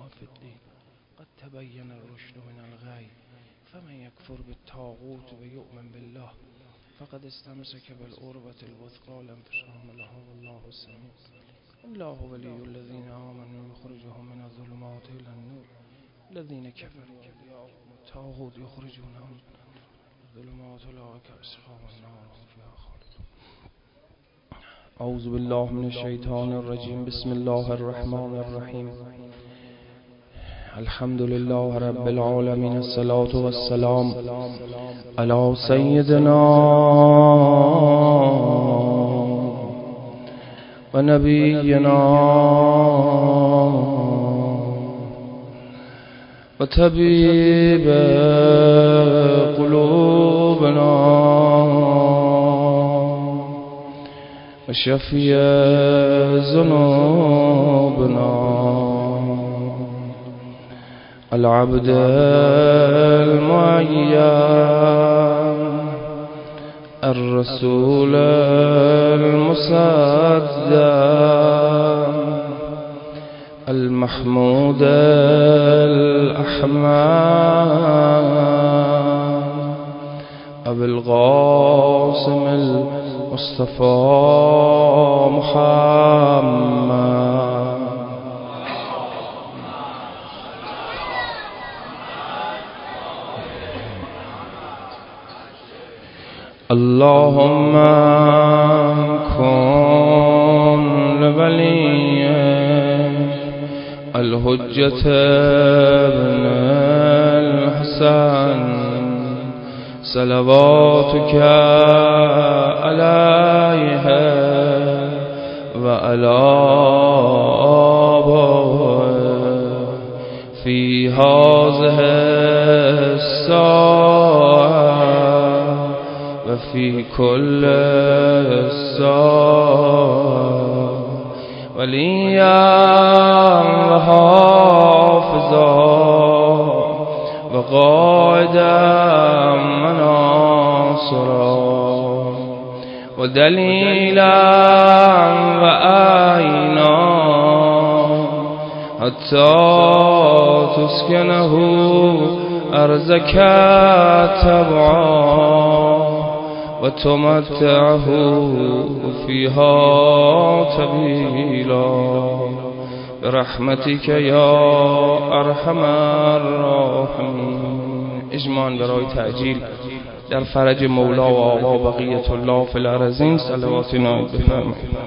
فی الدین قد تبین الرشد من الغی فمن یکفر بالطاغوت و یؤمن بالله فقد استمسک بالعروة الوثقی لا انفصام لها والله السمیع الله ولی الذین آمنوا یخرجهم من الظلمات الی النور الذین کفروا اولیاءهم الطاغوت یخرجونهم من الظلمات اولئک اصحاب النار هم فیها خالدون. اعوذ بالله من الشیطان الرجیم. بسم الله الرحمن الرحیم. الحمد لله رب العالمین. الصلاة والسلام علی سیدنا و نبینا و طبیب قلوبنا و شفیع ذنوبنا العبد المعین الرسول المصدق المحمود الأحمد أبي القاسم المصطفى محمد اللهم كن لولي الحجة ابن الحسن صلواتك عليه وعلى آبائه في هذه الساعة وفي كل الساعة وليا وحافظا وقائدا مناصرا ودليلا وآينا حتى تسكنه أرزك تبعا وتمتعه فيها طويلا برحمتك يا ارحم الراحمین. اجماع برای تعجیل در فرج مولا و آقا بقیت الله فی الارضین صلوات نایب بفرمایید.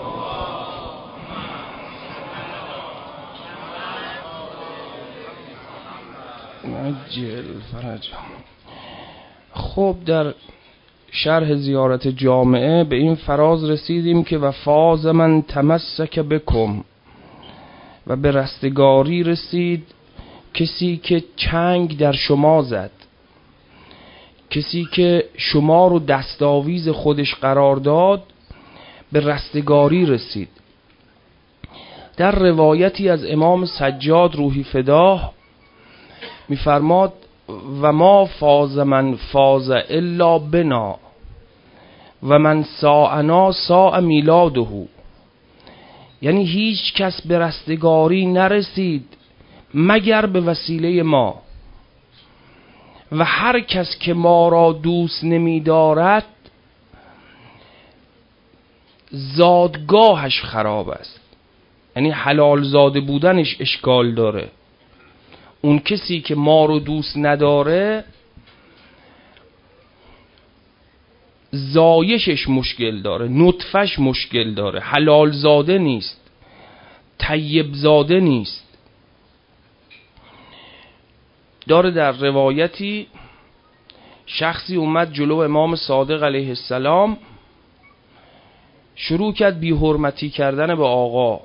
عجل فرج. خب در شرح زیارت جامعه به این فراز رسیدیم که و فاز من تمسک بکم، و به رستگاری رسید کسی که چنگ در شما زد، کسی که شما رو دستاویز خودش قرار داد به رستگاری رسید. در روایتی از امام سجاد روحی فداه می‌فرماد و ما فاز من فاز الا بنا و من ساعنا ساع میلاده، یعنی هیچ کس به رستگاری نرسید مگر به وسیله ما، و هر کس که ما را دوست نمی دارد زادگاهش خراب است، یعنی حلال زاده بودنش اشکال داره. اون کسی که ما رو دوست نداره زایشش مشکل داره، نطفش مشکل داره، حلال زاده نیست، طیب زاده نیست. داره در روایتی شخصی اومد جلو امام صادق علیه السلام، شروع کرد بی حرمتی کردن به آقا،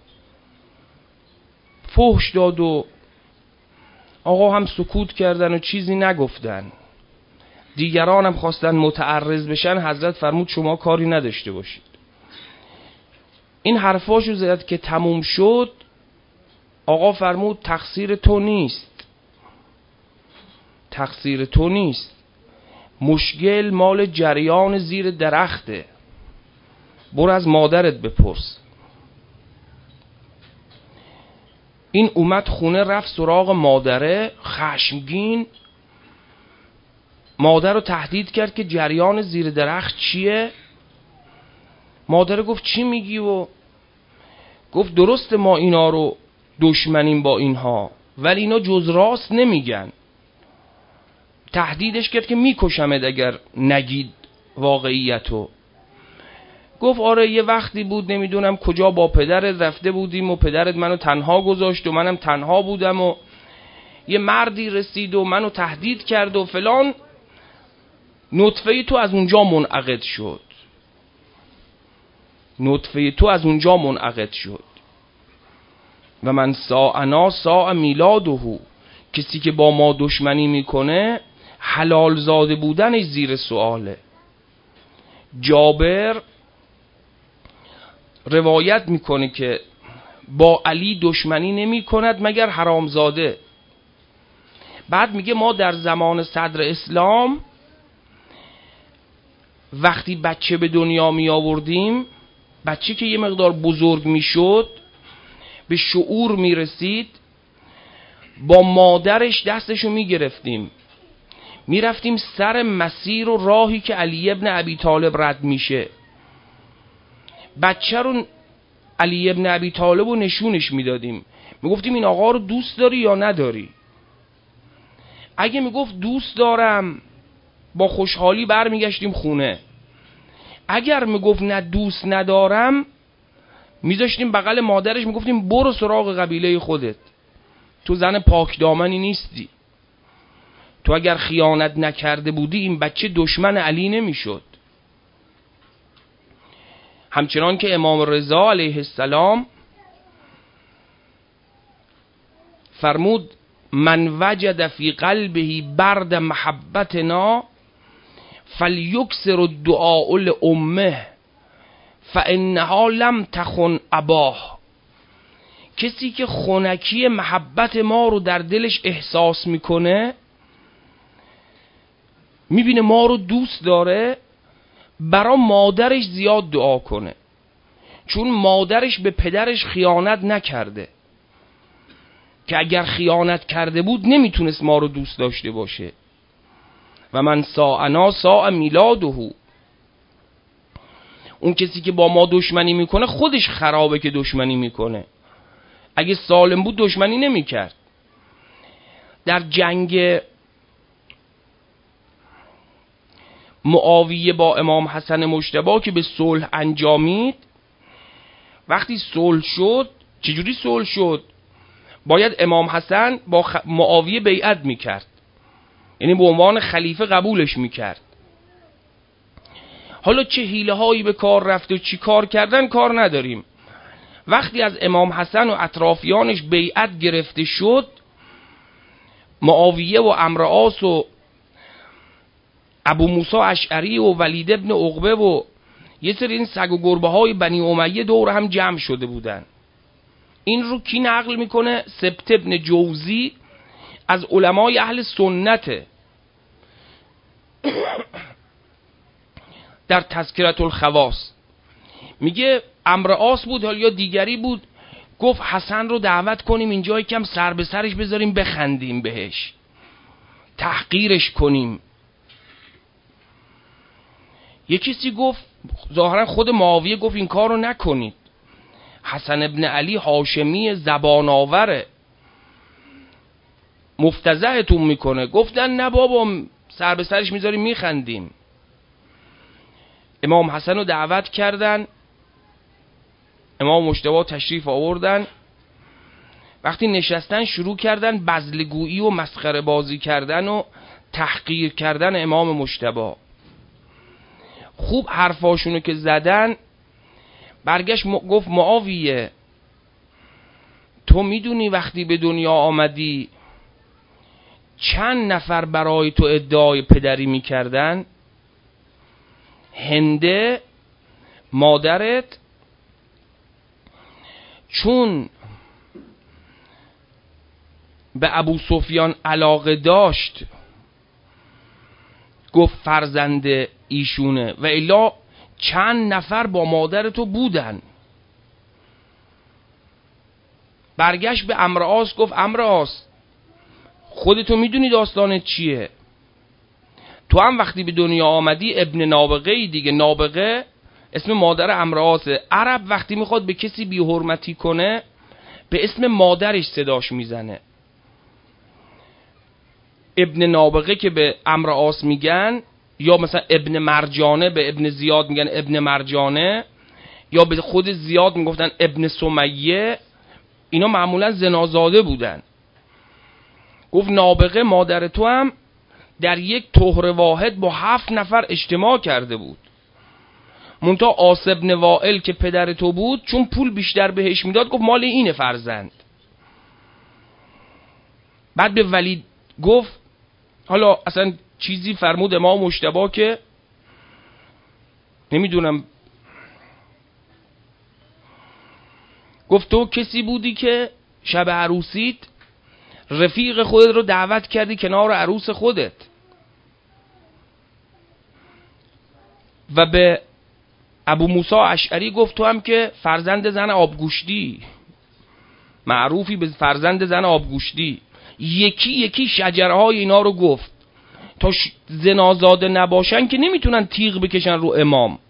فحش داد و آقا هم سکوت کردن و چیزی نگفتن. دیگران هم خواستن متعرض بشن، حضرت فرمود شما کاری نداشته باشید. این حرفاشو زد که تموم شد، آقا فرمود تقصیر تو نیست، تقصیر تو نیست، مشکل مال جریان زیر درخته، برو از مادرت بپرس. این اومد خونه، رفت سراغ مادره خشمگین، مادر رو تهدید کرد که جریان زیر درخت چیه. مادر گفت چی میگی؟ و گفت درسته ما اینا رو دشمنیم با اینها، ولی اینا جز راست نمیگن. تهدیدش کرد که میکشمت اگر نگید واقعیتو. گفت آره یه وقتی بود نمیدونم کجا با پدرت رفته بودیم و پدرت منو تنها گذاشت و منم تنها بودم و یه مردی رسید و منو تهدید کرد و فلان. نطفه تو از اونجا منعقد شد. نطفه تو از اونجا منعقد شد. و من ساعنا ساع میلاده، کسی که با ما دشمنی میکنه حلال زاده بودنش زیر سؤاله. جابر روایت میکنه که با علی دشمنی نمی کند مگر حرامزاده. بعد میگه ما در زمان صدر اسلام وقتی بچه به دنیا می آوردیم، بچه که یه مقدار بزرگ می شد، به شعور می رسید، با مادرش دستشو می گرفتیم، می رفتیم سر مسیر و راهی که علی ابن ابی طالب رد میشه. بچه رو علی ابن ابی طالب رو نشونش می دادیم، می گفتیم این آقا رو دوست داری یا نداری؟ اگه می گفت دوست دارم با خوشحالی برمیگشتیم خونه. اگر می گفت نه دوست ندارم، میذاشتیم بغل مادرش، میگفتیم برو سراغ قبیله خودت، تو زن پاک دامنی نیستی. تو اگر خیانت نکرده بودی این بچه دشمن علی نمیشد. همچنان که امام رضا علیه السلام فرمود من وجد فی قلبه برد محبتنا فلیکثر الدعاء لامه فانها لم تخن اباه. کسی که خنکی محبت ما رو در دلش احساس میکنه، میبینه ما رو دوست داره، برا مادرش زیاد دعا کنه، چون مادرش به پدرش خیانت نکرده، که اگر خیانت کرده بود نمیتونست ما رو دوست داشته باشه. و من ساعنا ساع میلاده، اون کسی که با ما دشمنی میکنه خودش خرابه که دشمنی میکنه. اگه سالم بود دشمنی نمیکرد. در جنگ معاویه با امام حسن مجتبی که به صلح انجامید، وقتی صلح شد، چجوری صلح شد؟ باید امام حسن با معاویه بیعت میکرد، یعنی به عنوان خلیفه قبولش میکرد. حالا چه حیله هایی به کار رفت و چی کار کردن کار نداریم. وقتی از امام حسن و اطرافیانش بیعت گرفته شد، معاویه و عمرو عاص و ابو موسی اشعری و ولید ابن عقبه و یه سری این سگ و گربه های بنی امیه دور هم جمع شده بودن. این رو کی نقل میکنه؟ سبت ابن جوزی از علمای اهل سنته، در تذکرة الخواص میگه عمرو عاص بود حالا یا دیگری بود، گفت حسن رو دعوت کنیم اینجا، یکم سر به سرش بذاریم بخندیم بهش، تحقیرش کنیم. یه کسی گفت، ظاهرا خود معاویه گفت این کار رو نکنید، حسن ابن علی هاشمی زبان آوره، مفتضحتون میکنه. گفتن نه بابا، سر به سرش میذاریم میخندیم. امام حسن رو دعوت کردن، امام مجتبی تشریف آوردن. وقتی نشستن شروع کردن بزلگویی و مسخره بازی کردن و تحقیر کردن امام مجتبی. خوب حرفاشونو که زدن، برگشت گفت معاویه تو میدونی وقتی به دنیا آمدی چند نفر برای تو ادعای پدری میکردن؟ هنده مادرت چون به ابو سفیان علاقه داشت گفت فرزند ایشونه، و الا چند نفر با مادر تو بودن. برگشت به عمرو عاص گفت عمرو عاص خودتو میدونی داستانت چیه؟ تو هم وقتی به دنیا آمدی ابن نابغه دیگه. نابغه اسم مادر عمرو عاصه. عرب وقتی میخواد به کسی بی حرمتی کنه به اسم مادرش صداش میزنه. ابن نابغه که به عمرو عاص میگن، یا مثلا ابن مرجانه به ابن زیاد میگن ابن مرجانه، یا به خود زیاد میگفتن ابن سمیه، اینا معمولا زنازاده بودن. گفت نابغه مادر تو هم در یک طهر واحد با 7 نفر اجتماع کرده بود. منتها عاص بن وائل که پدر تو بود چون پول بیشتر بهش میداد گفت مال اینه فرزند. بعد به ولید گفت حالا اصلا چیزی فرمود امام مجتبی که نمیدونم، گفت تو کسی بودی که شب عروسیت رفیق خودت رو دعوت کردی کنار عروس خودت و به ابو موسی اشعری گفت تو هم که فرزند زن آبگوشتی، معروفی به فرزند زن آبگوشتی. یکی یکی شجرهای اینا رو گفت. تا زنازاده نباشن که نمیتونن تیغ بکشن رو امام.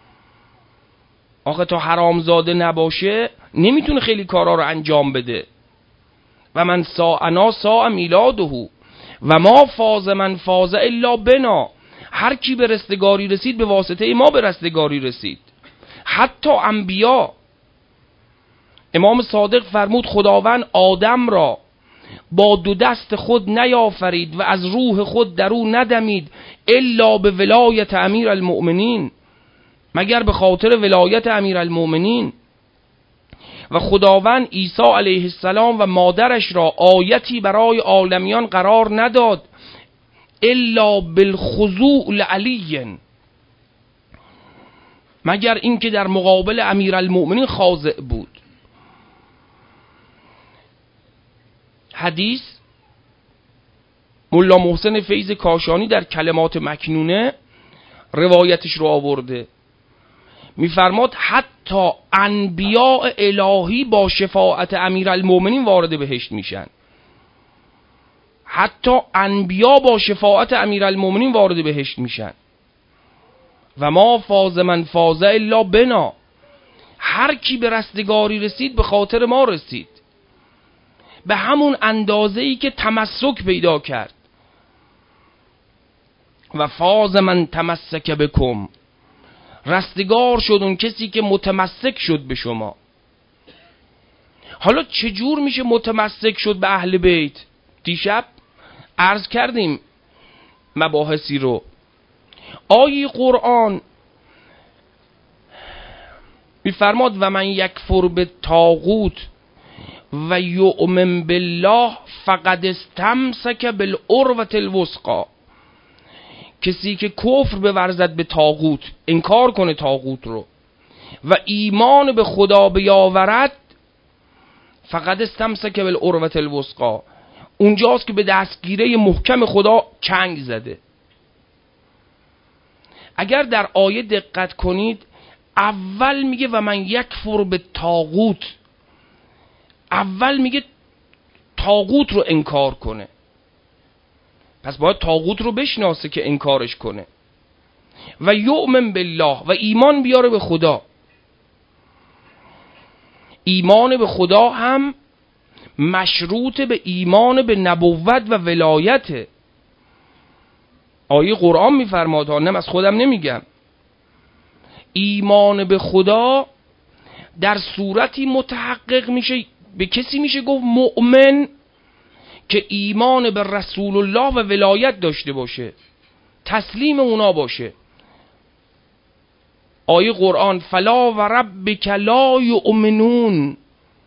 آخه تا حرامزاده نباشه نمیتونه خیلی کارا رو انجام بده. و من ساعنا ساع میلاده و ما فاز من فاز الا بنا. هر کی به رستگاری رسید به واسطه ما به رستگاری رسید. حتی انبیا. امام صادق فرمود خداوند آدم را با 2 دست خود نیافرید و از روح خود در او ندمید الا به ولایت امیر المؤمنین، مگر به خاطر ولایت امیر المؤمنین. و خداوند عیسی علیه السلام و مادرش را آیتی برای عالمیان قرار نداد الا بالخضوع لعلی، مگر اینکه در مقابل امیر المؤمنین خاضع بود. حدیث ملا محسن فیض کاشانی در کلمات مکنونه روایتش رو آورده، میفرماد حتی انبیاء الهی با شفاعت امیرالمومنین وارد بهشت میشن. حتی انبیا با شفاعت امیرالمومنین وارد بهشت میشن. و ما فاز من فاز الا بنا. هر کی به رستگاری رسید به خاطر ما رسید، به همون اندازه‌ای که تمسک پیدا کرد. و فاز من تمسک بکم. رستگار شد اون کسی که متمسک شد به شما. حالا چجور میشه متمسک شد به اهل بیت؟ دیشب عرض کردیم مباحثی رو. آیه قرآن میفرماد و من یکفر به طاغوت و یؤمن بالله فقد استمسک بالعروة الوثقی. کسی که کفر بورزد به طاغوت، انکار کنه طاغوت رو و ایمان به خدا بیاورد، فقد استمسک بالعروة الوثقی، اونجاست که به دستگیره محکم خدا چنگ زده. اگر در آیه دقت کنید اول میگه و من یکفر به طاغوت، اول میگه طاغوت رو انکار کنه، پس باید طاغوت رو بشناسه که انکارش کنه. و یؤمن بالله، و ایمان بیاره به خدا. ایمان به خدا هم مشروط به ایمان به نبوت و ولایته. آیه قرآن میفرماد، هم از خودم نمیگم، ایمان به خدا در صورتی متحقق میشه، به کسی میشه گفت مؤمن که ایمان به رسول الله و ولایت داشته باشه، تسلیم اونا باشه. آیه قرآن فلا و ربک لا یؤمنون،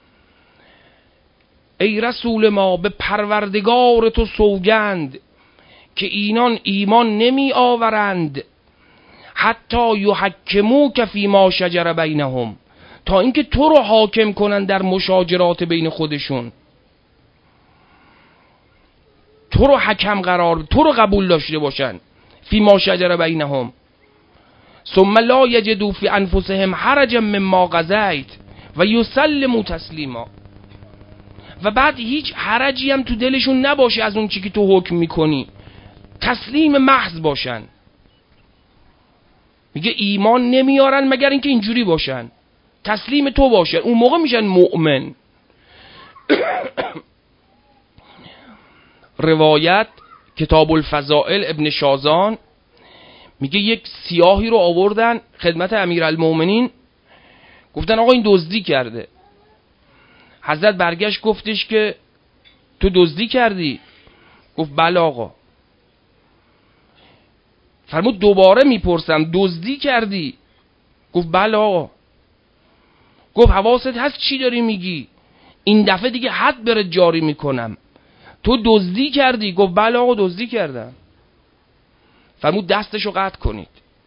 ای رسول ما به پروردگار تو سوگند که اینان ایمان نمی آورند حتی یحکموک فی ما شجر بینهم، تا اینکه تو رو حاکم کنن در مشاجرات بین خودشون، تو رو حکم قرار، تو رو قبول داشته باشن. فی ما شجر بینهم ثم لا یجدوا فی انفسهم حرجا مما قضیت و یسلموا تسلیما. و بعد هیچ حرجی هم تو دلشون نباشه از اون چی که تو حکم میکنی، تسلیم محض باشن. میگه ایمان نمیارن مگر اینکه اینجوری باشن، تسلیم تو باشن، اون موقع میشن مؤمن. روایت کتاب الفضائل ابن شازان میگه یک سیاهی رو آوردن خدمت امیرالمومنین، گفتن آقا این دزدی کرده. حضرت برگشت گفتش که تو دزدی کردی؟ گفت بله آقا. فرمود دوباره میپرسم دزدی کردی؟ گفت بله آقا. گفت حواست هست چی داری میگی؟ این دفعه دیگه حد بره جاری میکنم. تو دزدی کردی؟ گفت بله آقا دزدی کردم. فرمود دستشو قطع کنید.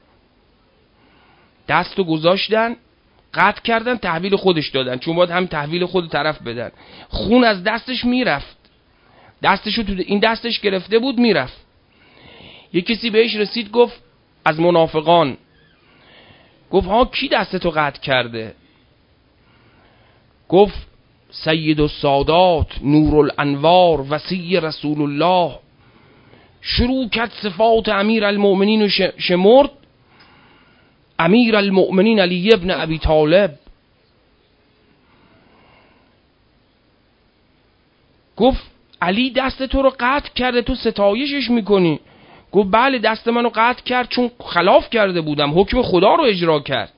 دستو گذاشتن، قطع کردن، تحویل خودش دادن، چون باید هم تحویل خود طرف بدن. خون از دستش میرفت، دستشو تو این دستش گرفته بود میرفت. یه کسی بهش رسید گفت از منافقان، گفت ها کی دستتو قطع کرده؟ گفت سید السادات نور الانوار وصی رسول الله. شروع کرد صفات امیر المؤمنین و شمرد. امیر المؤمنین علی ابن ابی طالب. گفت علی دست تو رو قطع کرده، تو ستایشش میکنی؟ گفت بله دست منو قطع کرد چون خلاف کرده بودم، حکم خدا رو اجرا کرد.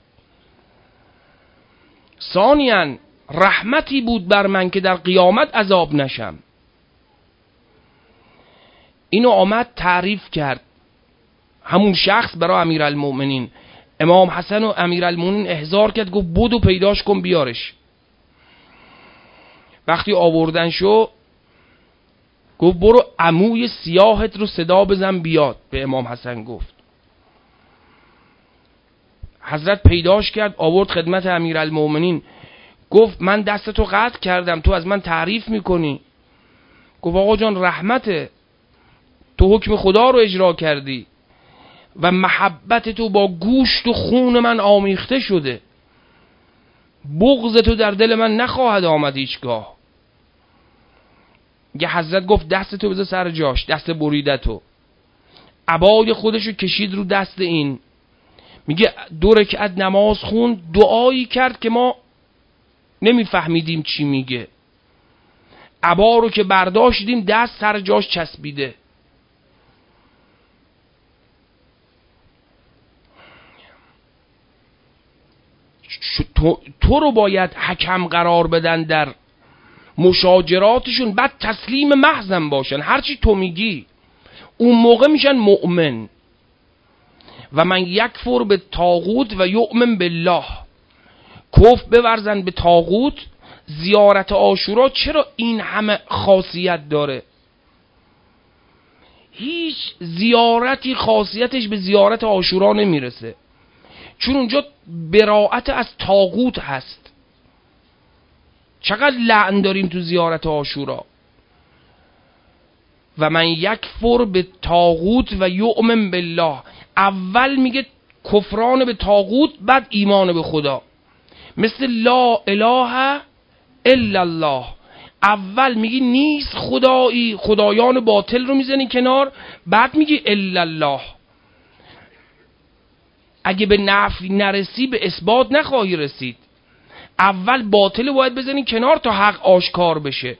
ثانیاً رحمتی بود بر من که در قیامت عذاب نشم. اینو آمد تعریف کرد همون شخص برای امیرالمؤمنین. امام حسن و امیرالمؤمنین احضار کرد، گفت بدو پیداش کن بیارش. وقتی آوردن شو گفت برو عموی سیاهت رو صدا بزن بیاد. به امام حسن گفت. حضرت پیداش کرد آورد خدمت امیرالمؤمنین. گفت من دستتو قطع کردم، تو از من تعریف میکنی؟ گفت آقا جان رحمته، تو حکم خدا رو اجرا کردی و محبت تو با گوشت و خون من آمیخته شده، بغض تو در دل من نخواهد آمد هیچگاه. یه حضرت گفت دست تو بذار سر جاش، دست بریده تو. عبای خودشو کشید رو دست این. میگه 2 رکعت نماز خون، دعایی کرد که ما نمیفهمیدیم چی میگه. عبا رو که برداشتیم دست سر جاش چسبیده. تو رو باید حکم قرار بدن در مشاجراتشون، بعد تسلیم محضم باشن، هرچی تو میگی. اون موقع میشن مؤمن. و من یکفر به طاغوت و یؤمن بالله. کفر بورزن به طاغوت. زیارت عاشورا چرا این همه خاصیت داره؟ هیچ زیارتی خاصیتش به زیارت عاشورا نمیرسه، چون اونجا براءت از طاغوت هست. چقدر لعن داریم تو زیارت عاشورا. و من یکفر به طاغوت و یؤمن بالله. اول میگه کفران به طاغوت، بعد ایمان به خدا. مثل لا اله الا الله. اول میگی نیست خدایی، خدایان باطل رو میزنی کنار، بعد میگی الا الله. اگه به نفی نرسی به اثبات نخواهی رسید. اول باطل باید بزنی کنار تا حق آشکار بشه.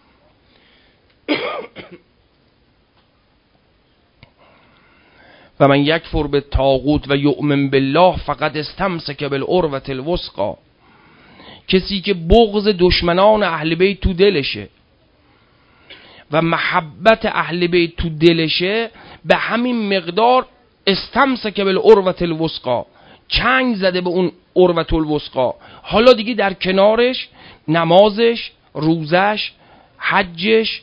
و من یکفر به طاغوت و یؤمن بالله فقد استمسک بالعروة الوثقی. کسی که بغض دشمنان اهل بیت تو دلشه و محبت اهل بیت تو دلشه، به همین مقدار استمسک بالعروة الوثقی، چنگ زده به اون عروة الوثقی. حالا دیگه در کنارش نمازش، روزش، حجش،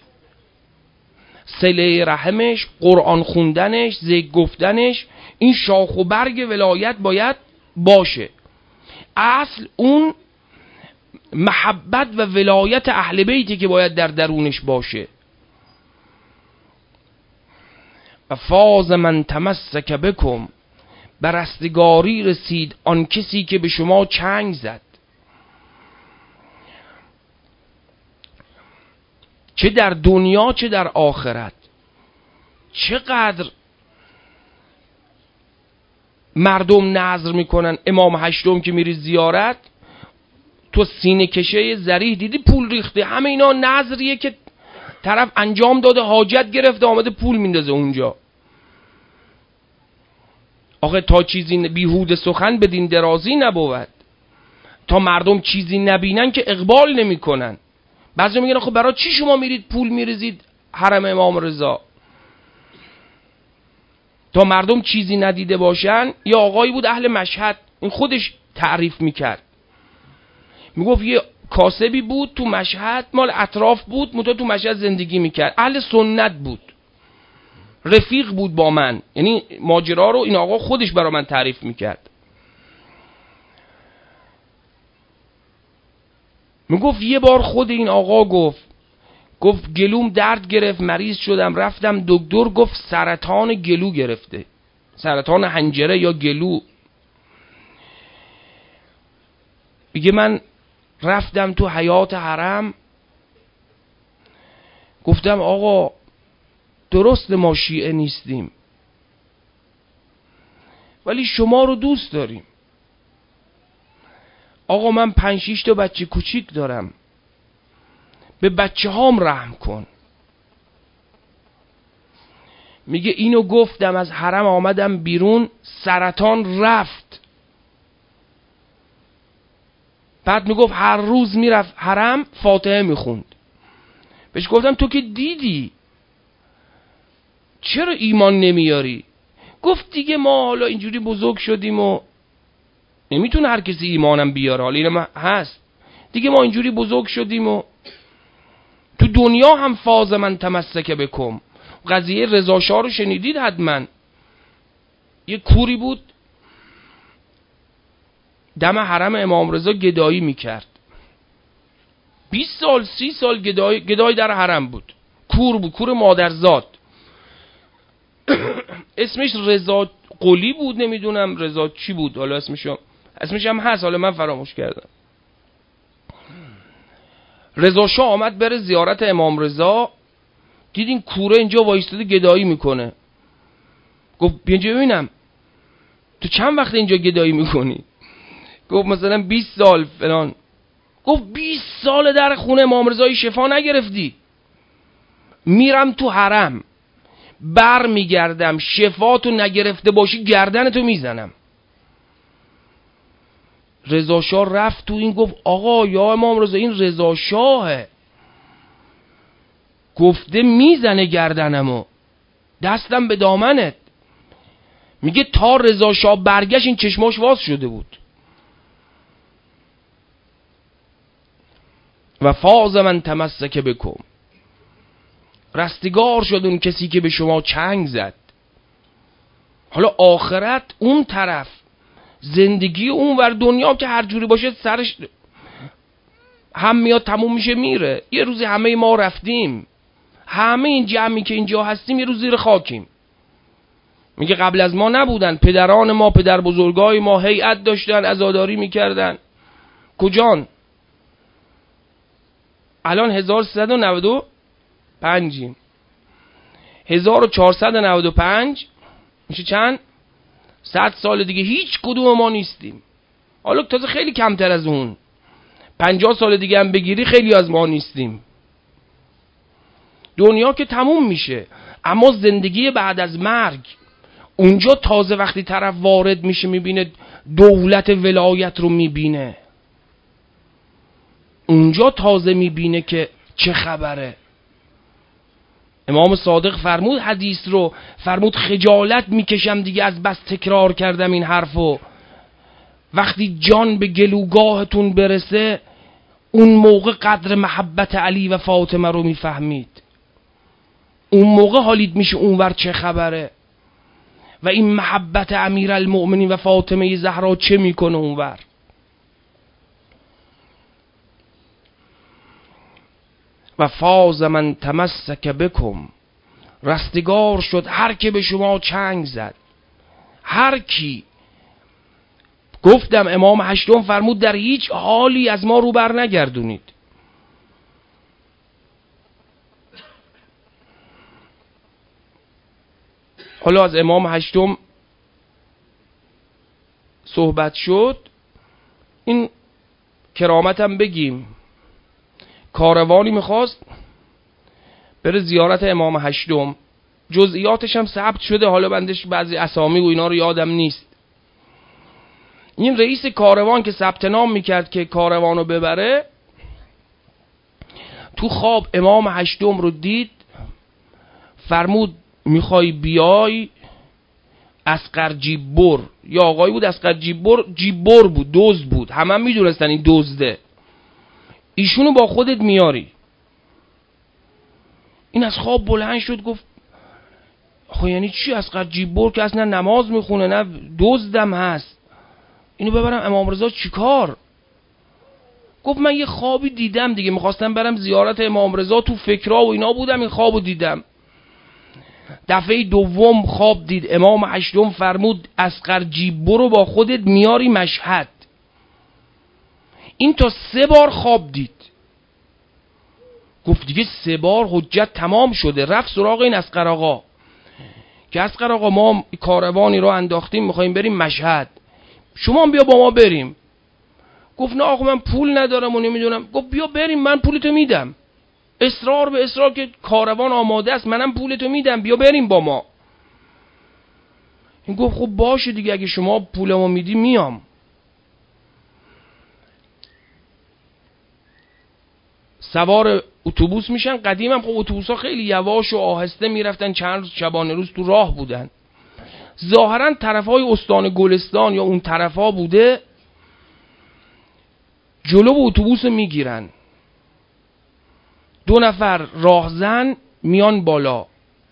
صله رحمش، قرآن خوندنش، ذکر گفتنش، این شاخ و برگ ولایت باید باشه. اصل اون محبت و ولایت اهل بیتی که باید در درونش باشه. و فاز من تمسک بکم. به رستگاری رسید آن کسی که به شما چنگ زد. چه در دنیا چه در آخرت. چقدر مردم نظر میکنن امام هشتم که میری زیارت، تو سینه کشه زریح دیدی پول ریخته، همه اینا نظریه که طرف انجام داده، حاجت گرفته، آمده پول میندازه اونجا. آخه تا چیزی بیهوده سخن بدین درازی نبود، تا مردم چیزی نبینن که اقبال نمیکنن. بعضی میگن خب برای چی شما میرید پول میریزید حرم امام رضا؟ تا مردم چیزی ندیده باشن. یا آقایی بود اهل مشهد، این خودش تعریف میکرد، میگفت یه کاسبی بود تو مشهد، مال اطراف بود، منتها تو مشهد زندگی میکرد، اهل سنت بود، رفیق بود با من. یعنی ماجرا رو این آقا خودش برا من تعریف میکرد. میگفت یه بار خود این آقا گفت گلوم درد گرفت، مریض شدم، رفتم دکتر، گفت سرطان گلو گرفته، سرطان حنجره یا گلو. میگه من رفتم تو حیاط حرم، گفتم آقا درست ما شیعه نیستیم ولی شما رو دوست داریم، آقا من 5-6 تا بچه کوچیک دارم، به بچه هام رحم کن. میگه اینو گفتم از حرم آمدم بیرون، سرطان رفت. بعد میگفت هر روز میرفت حرم فاتحه میخوند. بهش گفتم تو که دیدی چرا ایمان نمیاری؟ گفت دیگه ما حالا اینجوری بزرگ شدیم و نمیتونه هر کسی ایمانم بیاره، حالا اینم هست دیگه، ما اینجوری بزرگ شدیم و تو دنیا هم فاز من تمسک بکم. قضیه رضا شاه رو شنیدید حتما، یه کوری بود دم حرم امام رضا گدایی میکرد، 20 سال 30 سال گدای در حرم بود، کور بود، کور مادرزاد. اسمش رضا قلی بود، نمیدونم رضا چی بود، حالا اسمش هم هست، حالا من فراموش کردم. رضا شاه آمد بره زیارت امام رضا، دید این کوره اینجا وایستاده گدایی میکنه. گفت بیا اینجا ببینم تو چند وقت اینجا گدایی میکنی؟ گفت مثلا 20 سال فلان. گفت 20 سال در خونه امام رضایی شفا نگرفتی؟ میرم تو حرم بر میگردم، شفا تو نگرفته باشی گردنتو میزنم. رضا شاه رفت تو این، گفت آقا یا امام رضا این رضا شاهه، گفته میزنه گردنمو، دستم به دامنت. میگه تا رضا شاه برگشت این چشماش واز شده بود. و فاز من تمسک بکم، رستگار شد اون کسی که به شما چنگ زد. حالا آخرت اون طرف، زندگی اون ور، دنیا که هر جوری باشه سرش هم میاد تموم میشه میره. یه روزی همه ما رفتیم، همه این جمعی که اینجا هستیم یه روز زیر خاکیم. میگه قبل از ما نبودن، پدران ما، پدر بزرگای ما هیئت داشتن، عزاداری میکردن، کجان؟ الان 1395 1495 میشه چند؟ 100 سال دیگه هیچ کدوم ما نیستیم. حالا تازه خیلی کمتر از اون 50 سال دیگه هم بگیری خیلی از ما نیستیم. دنیا که تموم میشه، اما زندگی بعد از مرگ، اونجا تازه وقتی طرف وارد میشه میبینه دولت ولایت رو میبینه، اونجا تازه میبینه که چه خبره. امام صادق فرمود حدیث رو، فرمود خجالت میکشم دیگه از بس تکرار کردم این حرفو، وقتی جان به گلوگاهتون برسه اون موقع قدر محبت علی و فاطمه رو میفهمید، اون موقع حالیت میشه اونور چه خبره و این محبت امیرالمؤمنین و فاطمه زهرا چه میکنه اونور. و فاز من تمسک بکم، رستگار شد هر که به شما چنگ زد. هر کی، گفتم امام هشتم فرمود در هیچ حالی از ما رو بر نگردونید. حالا از امام هشتم صحبت شد، این کرامتم بگیم. کاروانی میخواست بره زیارت امام هشتم، جزئیاتش هم ثبت شده، حالا بندش بعضی اسامی و اینا رو یادم نیست. این رئیس کاروان که ثبت نام میکرد که کاروانو ببره، تو خواب امام هشتم رو دید، فرمود میخوای بیای؟ اصغر جیببر، یا آقایی بود اصغر جیببر بود، دزد بود، همه میدونستن این دزده، ایشونو با خودت میاری. این از خواب بلند شد گفت خب یعنی چی؟ اصغر جیببر که اصلا نماز میخونه، نه دزدم هست، اینو ببرم امام رضا چیکار؟ گفت من یه خوابی دیدم دیگه، میخواستم برم زیارت امام رضا، تو فکرها و اینا بودم، این خوابو دیدم. دفعه دوم خواب دید، امام هشتم فرمود اصغر جیببر رو با خودت میاری مشهد. این تا 3 بار خواب دید. گفت دیگه 3 بار حجت تمام شده. رفت سراغ این اصغر آقا که اصغر آقا ما کاروانی رو انداختیم میخوایم بریم مشهد، شما هم بیا با ما بریم. گفت نه آقا من پول ندارم و نمیدونم. گفت بیا بریم، من پولتو میدم. اصرار به اصرار که کاروان آماده است، منم پولتو میدم، بیا بریم با ما. این گفت خب باشه دیگه، اگه شما پولمو میدی میام. سوار اتوبوس میشن. قدیم هم خب اتوبوس‌ها خیلی یواش و آهسته میرفتن، چند شبانه روز تو راه بودن. ظاهرا طرفای استان گلستان یا اون طرفا بوده، جلو اتوبوس میگیرن، 2 نفر راهزن میان بالا.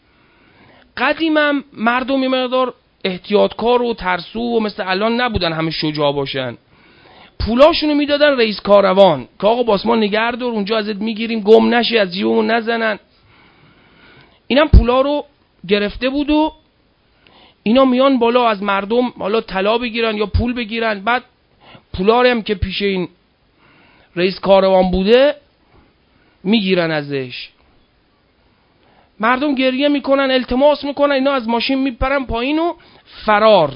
قدیمم مردم یه مقدار احتیاطکار و ترسو و مثل الان نبودن همه شجاع باشن. پولاشونو میدادن رئیس کاروان که آقا باسمان نگهدار، اونجا ازت میگیریم، گم نشی، از جیبمون نزنن. اینم پولا رو گرفته بود و اینا میان بالا از مردم حالا طلا بگیرن یا پول بگیرن. بعد پولا رو هم که پیش این رئیس کاروان بوده میگیرن ازش. مردم گریه میکنن، التماس میکنن، اینا از ماشین میپرن پایین و فرار.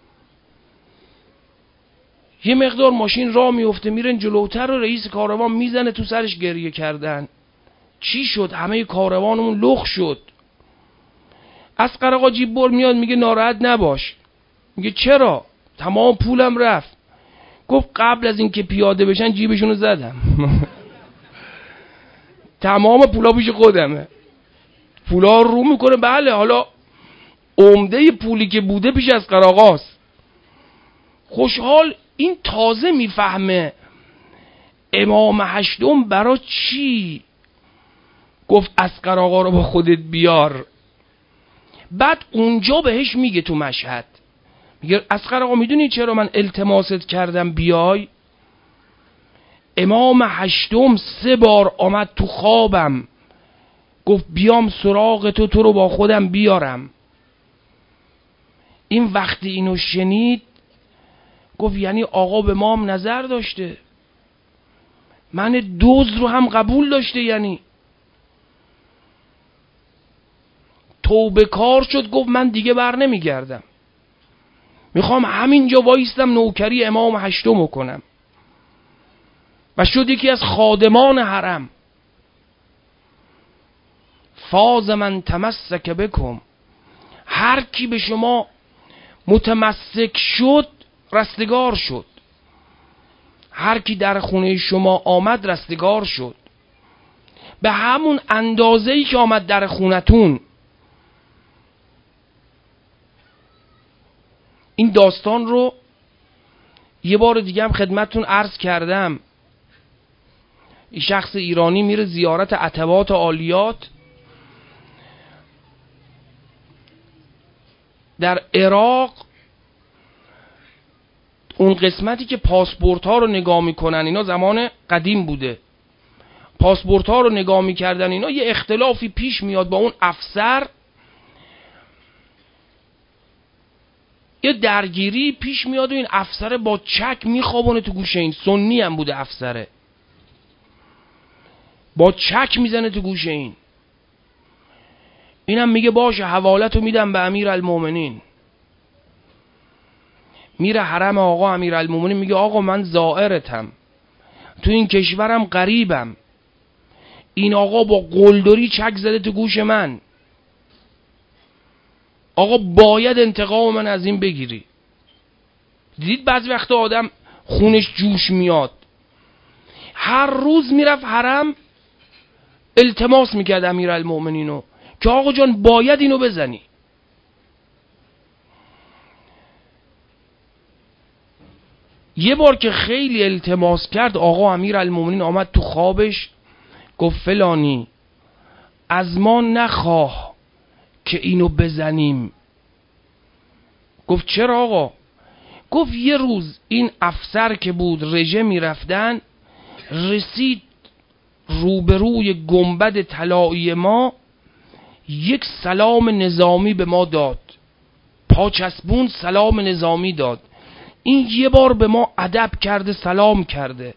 یه مقدار ماشین راه میفته، میرن جلوتر و رئیس کاروان میزنه تو سرش گریه کردن. چی شد؟ همه کاروانمون لخ شد. اصغر آقا جیببر میاد میگه ناراحت نباش. میگه چرا؟ تمام پولم رفت. گفت قبل از این که پیاده بشن جیبشونو زدم. تمام پولا پیش خودمه. پولا رو میکنه، بله حالا عمده پولی که بوده پیش اصغر آقاست. خوشحال. این تازه میفهمه امام هشتم برا چی گفت اصغر آقا رو با خودت بیار. بعد اونجا بهش میگه تو مشهد، میگه اصغر آقا میدونی چرا من التماست کردم بیای؟ امام هشتم 3 بار آمد تو خوابم گفت بیام سراغ تو رو با خودم بیارم. این وقتی اینو شنید گفت یعنی آقا به ما هم نظر داشته، من دزد رو هم قبول داشته. یعنی توبه کار شد. گفت من دیگه بر نمیگردم، میخوام همینجا وایستم نوکری امام هشتم کنم. و شد یکی از خادمان حرم. فاز من تمسک بکم، هر کی به شما متمسک شد رستگار شد، هر کی در خونه شما آمد رستگار شد. به همون اندازه‌ای که آمد در خونتون. این داستان رو یه بار دیگه هم خدمتتون عرض کردم. این شخص ایرانی میره زیارت عتبات عالیات در عراق. اون قسمتی که پاسپورت ها رو نگاه میکنن، اینا زمان قدیم بوده، پاسپورت ها رو نگاه میکردن، اینا یه اختلافی پیش میاد با اون افسر، یه درگیری پیش میاد و این افسر با چک میخوابونه تو گوشه این. سنی هم بوده افسره، با چک میزنه تو گوشه این. اینم میگه باشه حوالتو میدم به امیرالمومنین. میره حرم آقا امیرالمومنین، میگه آقا من زائرتم، تو این کشورم غریبم، این آقا با قلدری چک زده تو گوش من، آقا باید انتقام من از این بگیری. دیدید بعضی وقت آدم خونش جوش میاد، هر روز میرفت حرم التماس میکرد امیرالمومنینو که آقا جان باید اینو بزنی. یه بار که خیلی التماس کرد، آقا امیرالمومنین آمد تو خوابش گفت فلانی از ما نخواه که اینو بزنیم. گفت چرا آقا؟ گفت یه روز این افسر که بود رژه میرفتن، رسید روبروی گنبد طلایی ما، یک سلام نظامی به ما داد، پاچسبون سلام نظامی داد. این یه بار به ما ادب کرده، سلام کرده،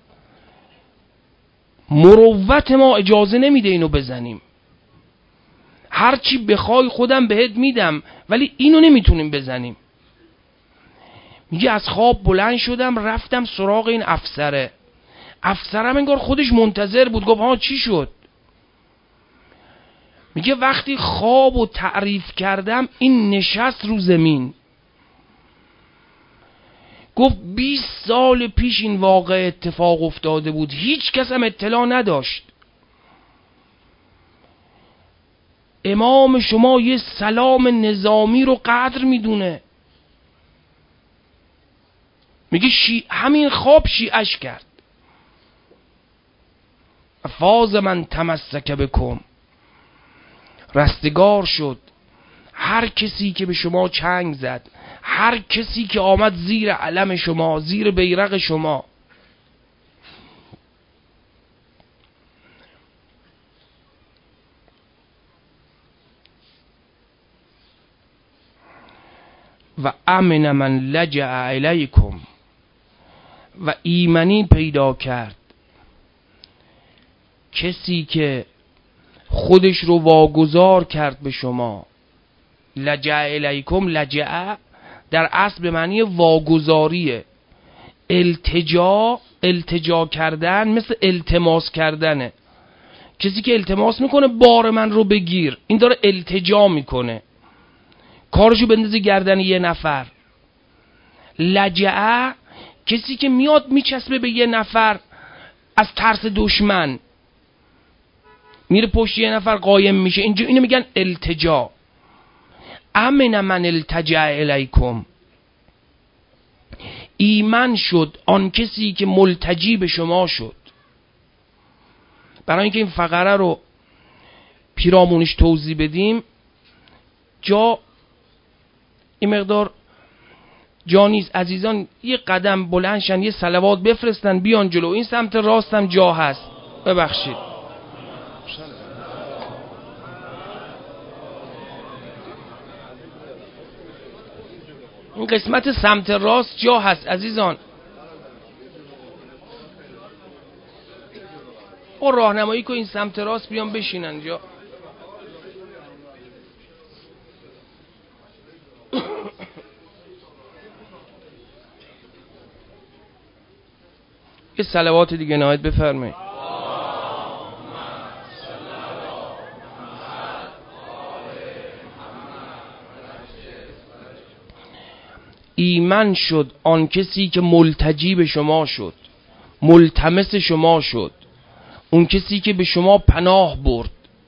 مروت ما اجازه نمیده اینو بزنیم، هرچی بخوای خودم بهت میدم ولی اینو نمیتونیم بزنیم. میگه از خواب بلند شدم رفتم سراغ این افسره. افسرم انگار خودش منتظر بود. گفت ها چی شد؟ میگه وقتی خواب و تعریف کردم این نشست رو زمین. گفت 20 سال پیش این واقع اتفاق افتاده بود، هیچ کس هم اطلاع نداشت. امام شما یه سلام نظامی رو قدر میدونه. میگه همین خواب شیعش کرد. فاز من تمسک بکم، رستگار شد هر کسی که به شما چنگ زد، هر کسی که آمد زیر علم شما، زیر بیرق شما. و امن من لجأ الیکم، و ایمنی پیدا کرد کسی که خودش رو واگذار کرد به شما. لجأ الیکم، لجأ در اصل به معنی واگذاریه. التجا کردن مثل التماس کردنه. کسی که التماس میکنه بار من رو بگیر، این داره التجا میکنه، کارشو بندازه گردن یه نفر. لجأ کسی که میاد میچسبه به یه نفر از ترس دشمن، میره پشت یه نفر قایم میشه، اینو میگن التجا. امن من التجا الیکم، ایمن شد آن کسی که ملتجی به شما شد. برای اینکه این فقره رو پیرامونش توضیح بدیم، جا این مقدار جا نیست. عزیزان یه قدم بلندشن، یه صلوات بفرستن بیان جلو. این سمت راستم جا هست، ببخشید. این قسمت سمت راست جا هست عزیزان. او راهنمایی که این سمت راست بیان بشینن جا. یه صلوات دیگه نهایت بفرمایید. ایمن شد آن کسی که ملتجی به شما شد، ملتمس شما شد، اون کسی که به شما پناه برد،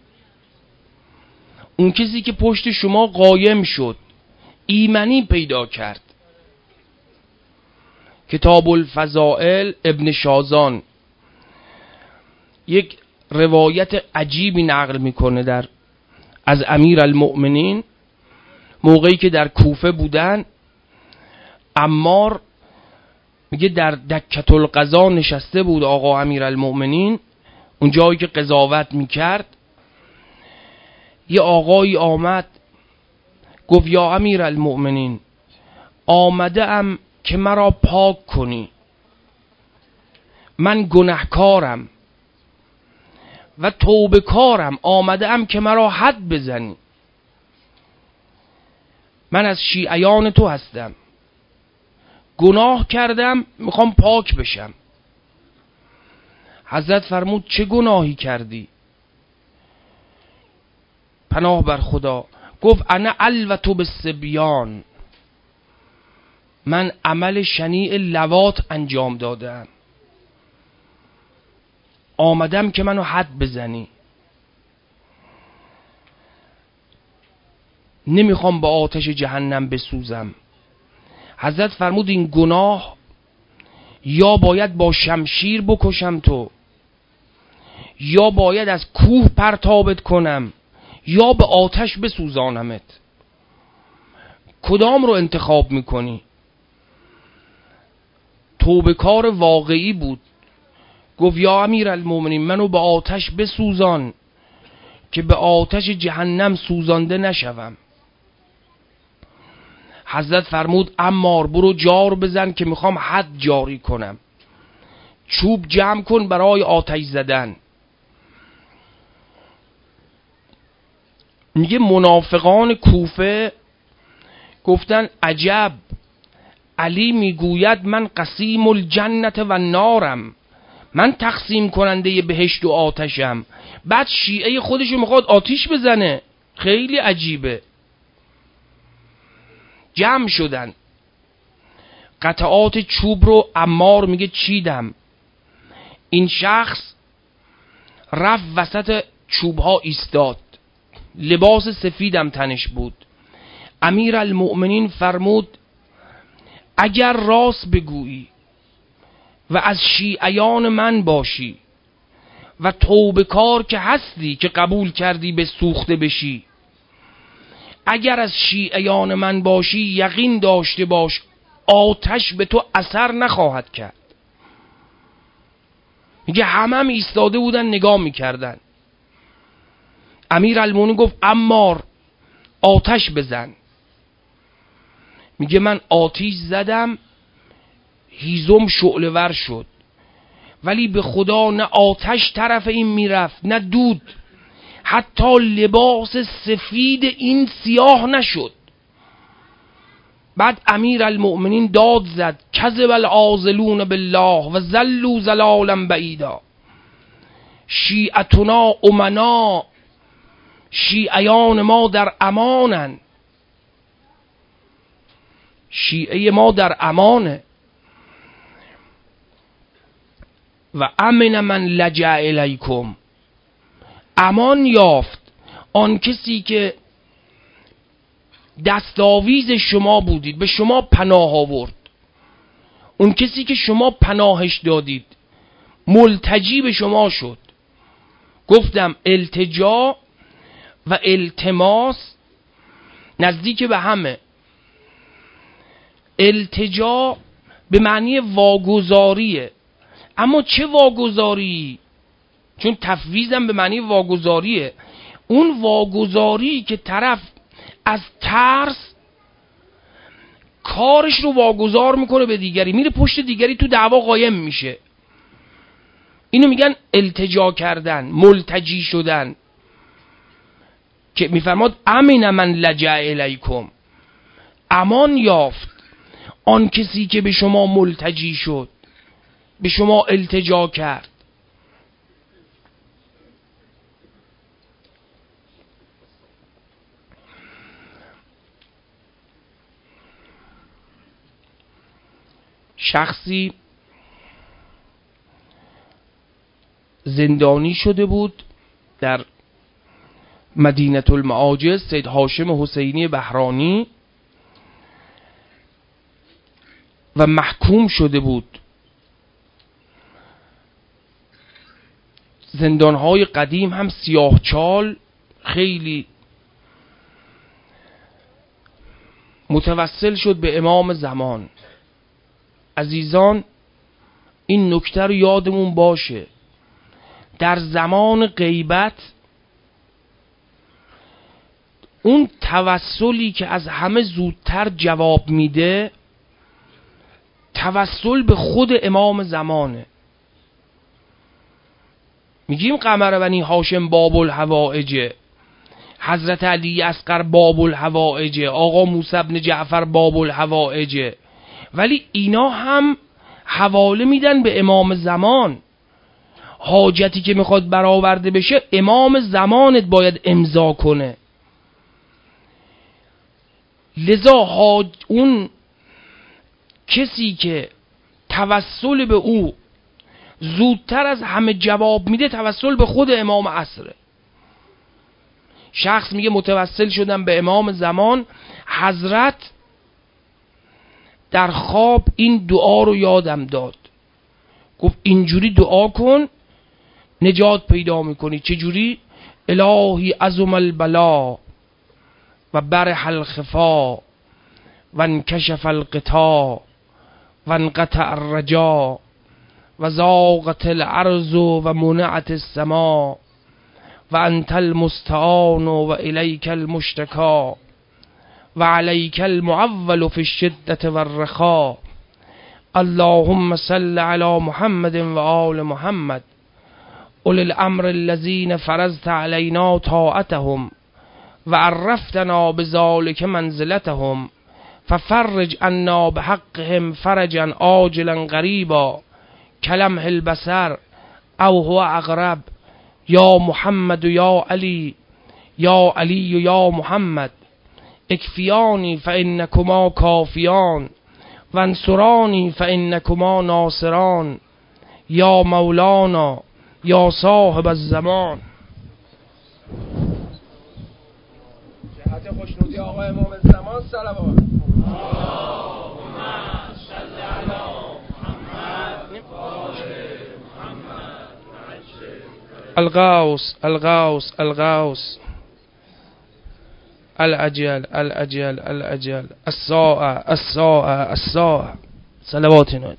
اون کسی که پشت شما قایم شد، ایمنی پیدا کرد. کتاب الفضائل ابن شازان یک روایت عجیبی نقل میکنه از امیرالمؤمنین. موقعی که در کوفه بودن، عمار میگه در دکة القضا نشسته بود آقا امیرالمؤمنین، اون جایی که قضاوت میکرد. یه آقایی آمد گفت یا امیرالمؤمنین، آمده ام که مرا پاک کنی، من گناهکارم و توبه کارم، آمده ام که مرا حد بزنی. من از شیعیان تو هستم، گناه کردم میخوام پاک بشم. حضرت فرمود چه گناهی کردی؟ پناه بر خدا. گفت انا الوتو بالصبیان، من عمل شنیع لواط انجام دادم، آمدم که منو حد بزنی، نمیخوام با آتش جهنم بسوزم. حضرت فرمود این گناه یا باید با شمشیر بکشم تو، یا باید از کوه پرتابت کنم، یا به آتش بسوزانمت. کدام رو انتخاب میکنی؟ توبه کار واقعی بود. گفت یا امیرالمومنین منو به آتش بسوزان که به آتش جهنم سوزانده نشوم. حضرت فرمود عمار برو جار بزن که میخوام حد جاری کنم، چوب جمع کن برای آتش زدن. میگه منافقان کوفه گفتن عجب، علی میگوید من قسیم الجنت و نارم، من تقسیم کننده بهشت و آتشم، بعد شیعه خودشو میخواد آتیش بزنه. خیلی عجیبه. جمع شدن، قطعات چوب رو عمار میگه چیدم. این شخص رفت وسط چوب ها ایستاد، لباس سفیدم تنش بود. امیرالمؤمنین فرمود اگر راست بگویی و از شیعیان من باشی و توبه کار که هستی که قبول کردی به سوخته بشی، اگر از شیعیان من باشی یقین داشته باش آتش به تو اثر نخواهد کرد. میگه همه ایستاده بودن نگاه میکردن. امیرالمومنین گفت عمار آتش بزن. میگه من آتش زدم، هیزم شعله ور شد، ولی به خدا نه آتش طرف این میرفت نه دود، حتی لباس سفید این سیاه نشد. بعد امیرالمؤمنین داد زد کذب العاذلون بالله و ظلوا ضلالا بعیدا، شیعتنا امنا، شیعیان ما در امانن، شیعه ما در امانه. و امن من لجأ الیکم، امان یافت آن کسی که دستاویز شما بودید، به شما پناه آورد. اون کسی که شما پناهش دادید ملتجی به شما شد. گفتم التجا و التماس نزدیک به همه. التجا به معنی واگذاریه، اما چه واگذاری؟ چون تفویضم به معنی واگذاریه. اون واگذاری که طرف از ترس کارش رو واگذار میکنه به دیگری، میره پشت دیگری، تو دعوا قایم میشه. اینو میگن التجا کردن، ملتجی شدن. که میفرماد امن من لجأ الیکم، امان یافت آن کسی که به شما ملتجی شد، به شما التجا کرد. شخصی زندانی شده بود در مدینه المعاجز، سید هاشم حسینی بهرانی، و محکوم شده بود. زندانهای قدیم هم سیاه چال خیلی متوسل شد به امام زمان. عزیزان این نکته رو یادمون باشه، در زمان غیبت اون توسلی که از همه زودتر جواب میده توسل به خود امام زمانه. میگیم قمر بنی هاشم باب الحوائج، حضرت علی اصغر باب الحوائج، آقا موسی بن جعفر باب الحوائج، ولی اینا هم حواله میدن به امام زمان. حاجتی که میخواد برآورده بشه امام زمانت باید امضا کنه. لذا اون کسی که توسل به او زودتر از همه جواب میده توسل به خود امام عصره. شخص میگه متوسل شدم به امام زمان، حضرت در خواب این دعا رو یادم داد، گفت اینجوری دعا کن نجات پیدا میکنی. چجوری؟ الهی عظم البلا و برح الخفا و انکشف القطاع و انقطع الرجا و ضاقت الارض و منعت السما و انت المستعان و الیک المشتکا و علیک المعول فی الشدة والرخا. اللهم صل علی محمد و آل محمد اولی الامر الذین فرضت علینا طاعتهم و عرفتنا بذلک منزلتهم ففرج عنا بحقهم فرجا عاجلا قریبا کلمح البصر او هو اقرب. یا محمد یا علی یا علی یا محمد اکفیانی فانکما کافیان و انصرانی فانکما ناصران. یا مولانا یا صاحب الزمان. جهت خوشنودی آقا امام زمان صلوات. الغوث الغوث الغوث الاجل الاجل الاجل الساعة الساعة الساعة. صلوات نوید.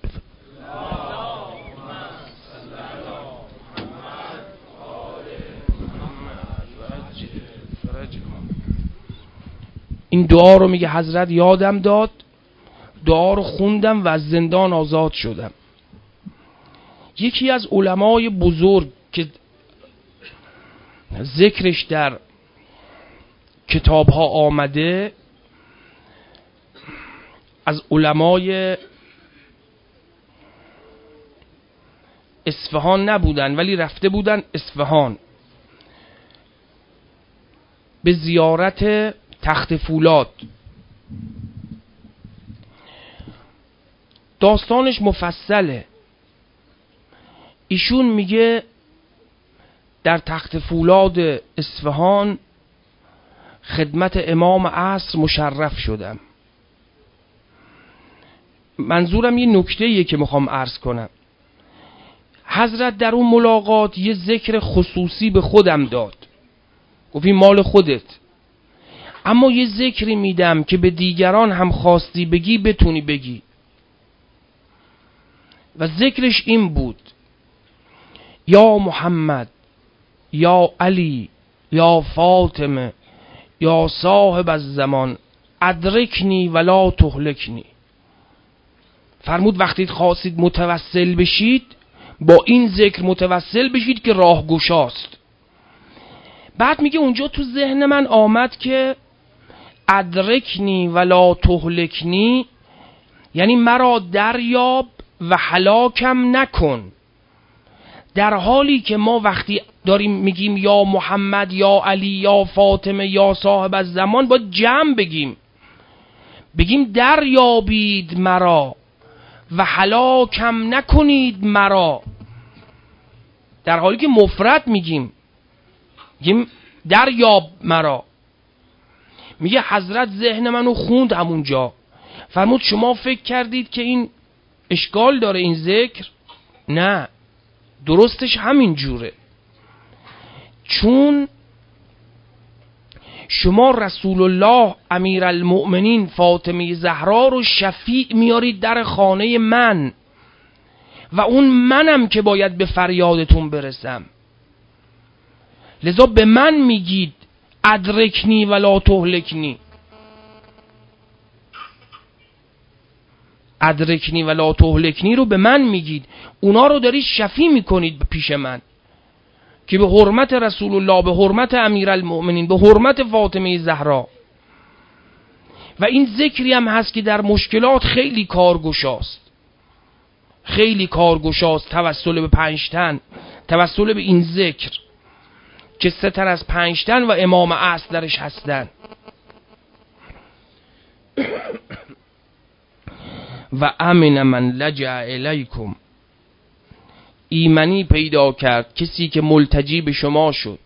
این دعا رو میگه حضرت یادم داد، دعا رو خوندم و از زندان آزاد شدم. یکی از علمای بزرگ که ذکرش در کتاب ها آمده، از علمای اصفهان نبودن ولی رفته بودن اصفهان به زیارت تخت فولاد. داستانش مفصله. ایشون میگه در تخت فولاد اصفهان خدمت امام عصر مشرف شدم. منظورم یه نکته‌ایه که میخوام عرض کنم. حضرت در اون ملاقات یه ذکر خصوصی به خودم داد، گفت این مال خودت، اما یه ذکری میدم که به دیگران هم خواستی بگی بتونی بگی. و ذکرش این بود: یا محمد یا علی یا فاطمه یا صاحب الزمان ادرکنی ولا تهلکنی. فرمود وقتی خواستید متوسل بشید با این ذکر متوسل بشید که راهگشاست. بعد میگه اونجا تو ذهن من آمد که ادرکنی ولا تهلکنی یعنی مرا دریاب و هلاکم نکن. در حالی که ما وقتی داریم میگیم یا محمد یا علی یا فاطمه یا صاحب الزمان باید جمع بگیم دریابید مرا و هلاکم نکنید مرا. در حالی که مفرد میگیم دریاب مرا. میگه حضرت ذهن منو خوند همونجا، فرمود شما فکر کردید که این اشکال داره این ذکر؟ نه، درستش همین جوره. چون شما رسول الله امیرالمؤمنین فاطمه زهرا رو شفیع میارید در خانه من و اون منم که باید به فریادتون برسم. لذا به من میگید ادرکنی ولا تهلکنی. ادرکنی ولا تهلکنی رو به من میگید، اونا رو دارید شفیع میکنید پیش من. که به حرمت رسول الله، به حرمت امیرالمؤمنین، به حرمت فاطمه زهرا، و این ذکری هم هست که در مشکلات خیلی کارگشاست، خیلی کارگشاست، توسل به 5 تن، توسل به این ذکر که 3 تن از 5 تن و امام اصل درش هستن. و امن من لجأ الیکم، ایمنی پیدا کرد کسی که ملتجی به شما شد.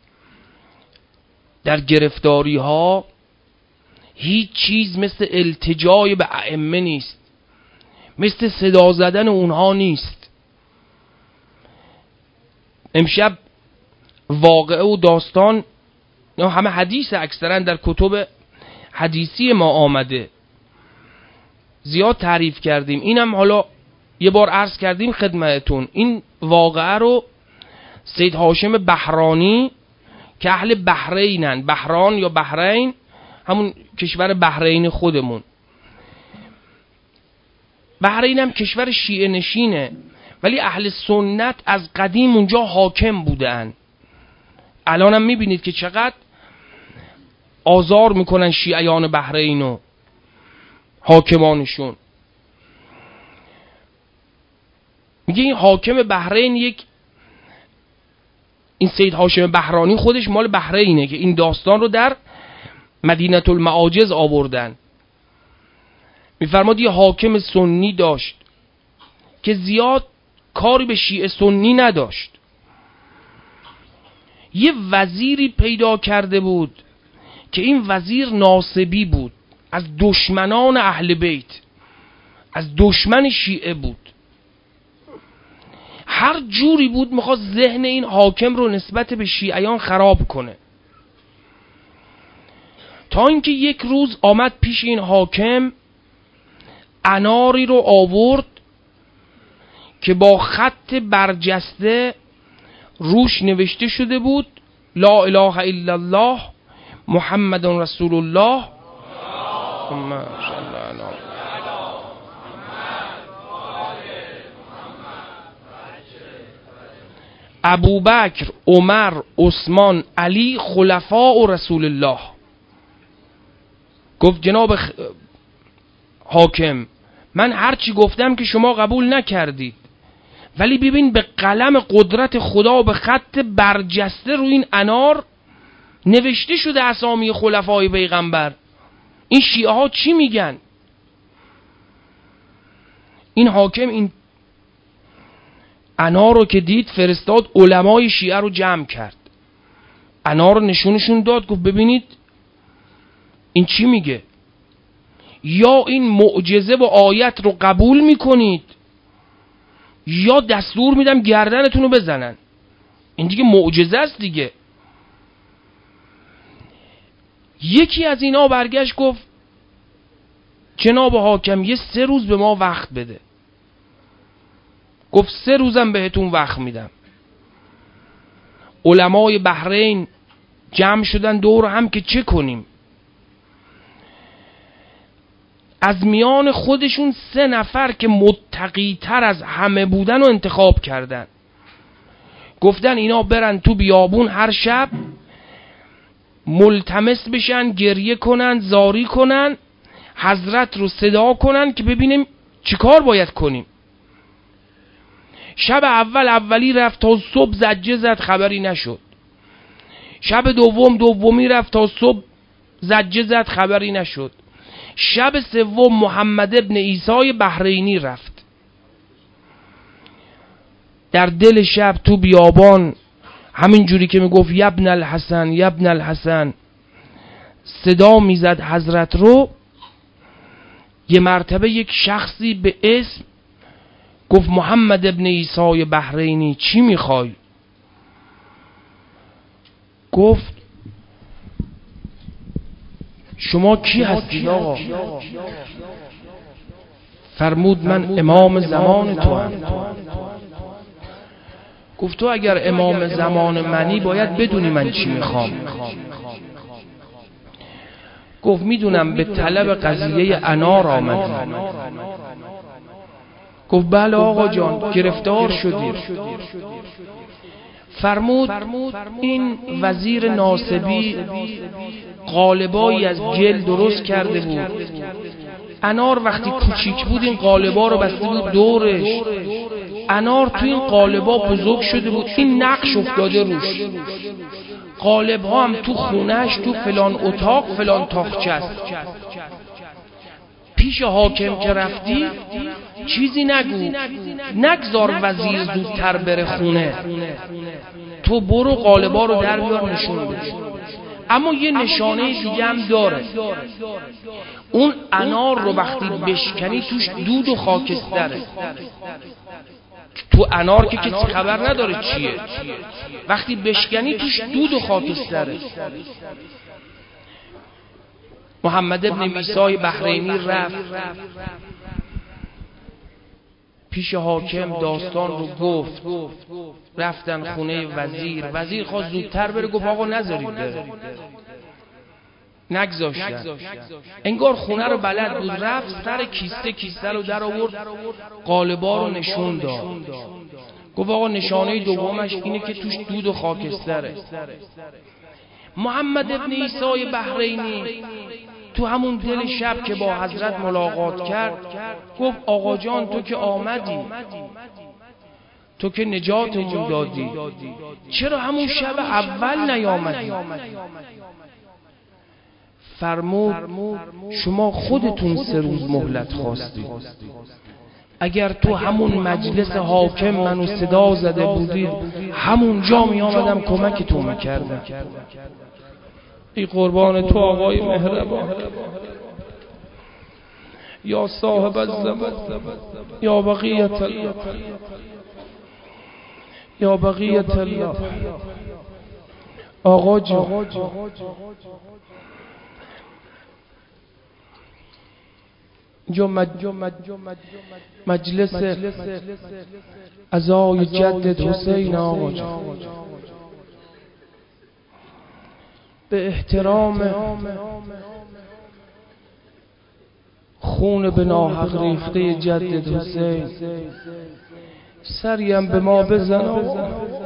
در گرفتاری ها هیچ چیز مثل التجای به ائمه نیست، مثل صدا زدن اونها نیست. امشب واقعه و داستان همه حدیث، اکثرا در کتب حدیثی ما آمده، زیاد تعریف کردیم. اینم حالا یه بار عرض کردیم خدمتتون. این واقعه رو سید هاشم بحرانی که اهل بحرینن، بحران یا بحرین همون کشور بحرین خودمون، بحرین هم کشور شیعه نشینه ولی اهل سنت از قدیم اونجا حاکم بودن. الان هم میبینید که چقدر آزار میکنن شیعیان بحرین و حاکمانشون. میگه این حاکم بحرین، این سید هاشم بحرانی خودش مال بحرینه که این داستان رو در مدینه المعاجز آوردن. میفرماد یه حاکم سنی داشت که زیاد کاری به شیعه سنی نداشت. یه وزیری پیدا کرده بود که این وزیر ناصبی بود، از دشمنان اهل بیت، از دشمن شیعه بود. هر جوری بود میخواست ذهن این حاکم رو نسبت به شیعیان خراب کنه، تا اینکه یک روز آمد پیش این حاکم، اناری رو آورد که با خط برجسته روش نوشته شده بود لا اله الا الله محمد رسول الله. ابوبکر، عمر، عثمان، علی خلفاء رسول الله. گفت جناب حاکم، من هرچی گفتم که شما قبول نکردید، ولی ببین به قلم قدرت خدا به خط برجسته رو این انار نوشته شده اسامی خلفای پیغمبر. این شیعه ها چی میگن؟ این حاکم این انار رو که دید فرستاد علمای شیعه رو جمع کرد، انار رو نشونشون داد، گفت ببینید این چی میگه، یا این معجزه و آیت رو قبول میکنید یا دستور میدم گردنتون رو بزنن. این دیگه معجزه است دیگه. یکی از اینا برگشت گفت جناب حاکم یه 3 روز به ما وقت بده. گفت 3 روزم بهتون وقت میدم. علمای بحرین جمع شدن دور هم که چه کنیم. از میان خودشون 3 نفر که متقی تر از همه بودن و انتخاب کردن. گفتن اینا برن تو بیابون هر شب ملتمس بشن، گریه کنن، زاری کنن، حضرت رو صدا کنن که ببینیم چیکار باید کنیم. شب اولی رفت تا صبح زجه زد، خبری نشد. شب دومی رفت تا صبح زجه زد، خبری نشد. شب سوم محمد ابن عیسی بحرینی رفت. در دل شب تو بیابان همین جوری که میگفت یبن الحسن یبن الحسن صدا میزد حضرت رو. یه مرتبه یک شخصی به اسم گفت محمد ابن عیسی بحرینی چی میخوای؟ گفت شما کی هستید آقا؟ فرمود من امام زمان تو هم. گفت تو اگر امام زمان منی باید بدونی من چی میخوام. گفت میدونم به طلب قضیه انار آمدی. گفت بله آقا جان گرفتار شدیم. فرمود این وزیر ناصبی قالبایی از گل درست کرده بود. انار وقتی کوچیک بود این قالبا رو بسته بود دورش. انار تو این قالبا بزرگ شده بود، این نقش افتاده روش. قالب ها هم تو خونهش تو فلان اتاق فلان تاقچه است. پیش حاکم که رفتی چیزی نگو، نگذار وزیر زودتر بره خونه، تو برو قالبا رو در بیار نشون بده. اما یه نشانه دیگه هم داره، اون انار رو وقتی بشکنی توش دود و خاکستره. تو انار که کسی خبر نداره چیه، وقتی بشکنی توش دود و خاکستره. محمد ابن میسای بحرینی رفت پیش حاکم داستان رو گفت. رفتن خونه وزیر خواست زودتر بره، گفت آقا نذارید بره، نگذاشتن. انگار خونه رو بلد بود، رفت سر کیسه رو در آورد، قالبا رو نشون داد. گفت آقا نشانه دومش اینه که توش دود و خاکستره. محمد ابن عیسی بحرینی تو همون دل شب که با حضرت ملاقات کرد گفت آقا جان تو که آمدی، تو که نجاتمون دادی، چرا همون شب اول نیامدی؟ فرمود شما خودتون 3 روز مهلت خواستید. اگر تو همون مجلس حاکم منو صدا زده بودید همونجا می آمدم کمکتون میکردم. ای قربان تو آقای مهربان، یا صاحب الزمان، یا بقیت الله، یا بقیت الله. آقا جان جو مجلس عزای جدت حسین آقا جان، به احترام خون به ناحق ریخته جدت حسین سریم به ما بزن آقا.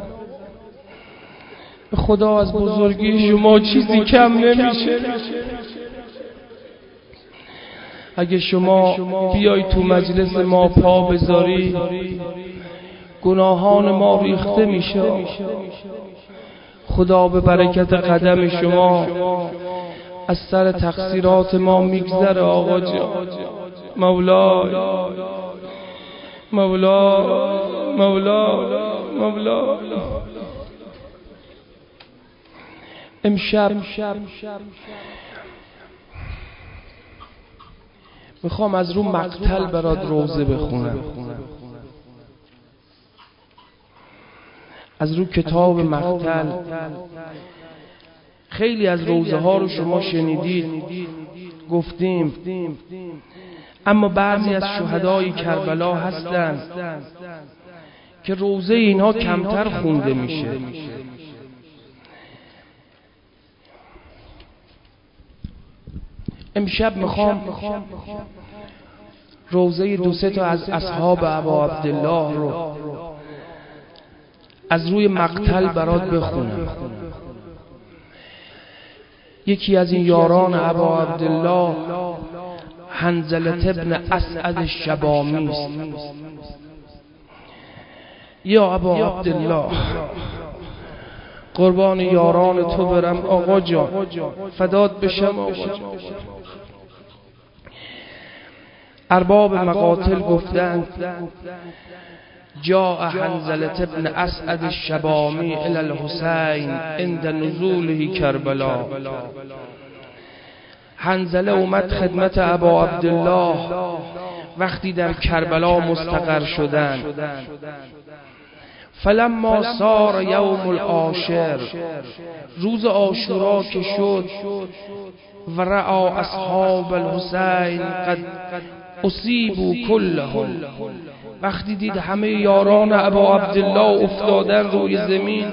خدا از بزرگی شما چیزی کم نمیشه. اگه شما بیای تو مجلس ما پا بذاری گناهان ما ریخته میشه. خدا به برکت قدم شما از سر تقصیرات ما میگذره آقا جان. مولا مولا مولا مولا. امشب میخوام از رو مقتل برات روزه بخونم، از رو کتاب مقتل. خیلی از روزه ها رو شما شنیدید، گفتیم، اما بعضی از شهدای کربلا هستند که روزه اینها کمتر خونده میشه. امشب میخوام روزه 2-3 تا از اصحاب ابا عبدالله رو از روی مقتل برات بخونم. یکی از این یاران ابا عبدالله حنظله ابن اسعد الشبامی است. یا ابا عبدالله قربان یاران تو برم آقا جان، فدات بشم آقا جان. ارباب مقاتل گفتند جاء حنظله ابن اسعد الشبامی الی الحسین عند نزوله کربلا. حنظله اومد خدمت ابا عبدالله وقتی در کربلا مستقر شدند. فلما صار یوم العاشر، روز عاشورا که شد، و رأى اصحاب الحسین قد اصیبوا کلهم، وقتی دید همه یاران ابا عبدالله افتادن روی زمین،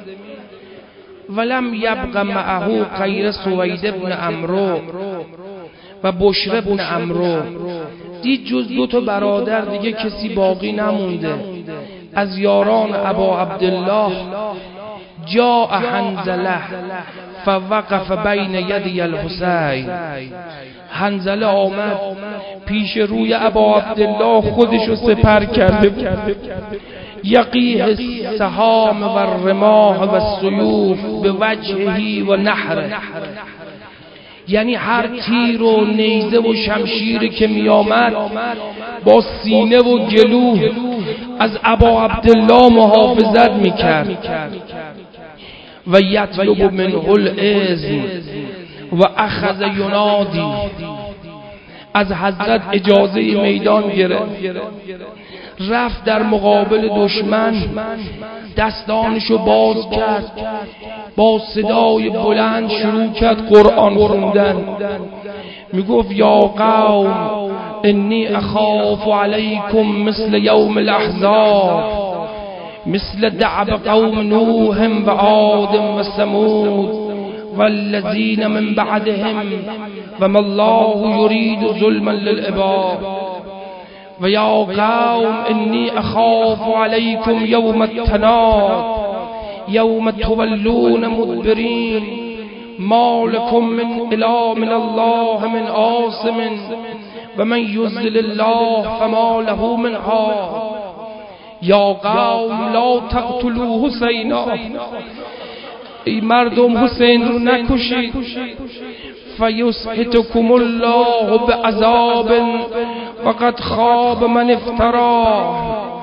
ولم یبق معه غیر سوید ابن عمرو و بشر ابن عمرو، دید جز 2 تا برادر دیگه کسی باقی نمونده. از یاران ابا عبدالله جاء حنظله فوقف بین یدی الحسین. حنظله آمد پیش روی ابا عبدالله خودشو سپر کرده، یقیه السهام و الرماح و السیوف به وجهی و نحره، یعنی هر تیر و نیزه و شمشیری که می آمد با سینه و گلو از ابا عبدالله محافظت می کرد. و یطلب منه الاذن و اخذ ینادی، از حضرت اجازه میدان گرفت، رفت در مقابل دشمن، دستانشو باز کرد، با صدای بلند شروع کرد قرآن خوندن. میگفت یا قوم انی اخاف علیکم مثل یوم الاحزاب، مثل دعب قوم نوح و عاد و ثمود والذین من بعدهم وما الله یرید ظلما للعباد. و یا قوم انی اخاف علیکم یوم التناد، یوم تولون مدبرین ما لکم من اله من الله من عاصم و من یضلل الله فما له من هاد. یا قوم لا تقتلوا حسینا، ای مردم حسین رو نکشید، فیسحتکم الله بعذاب وقد خاب من افترا.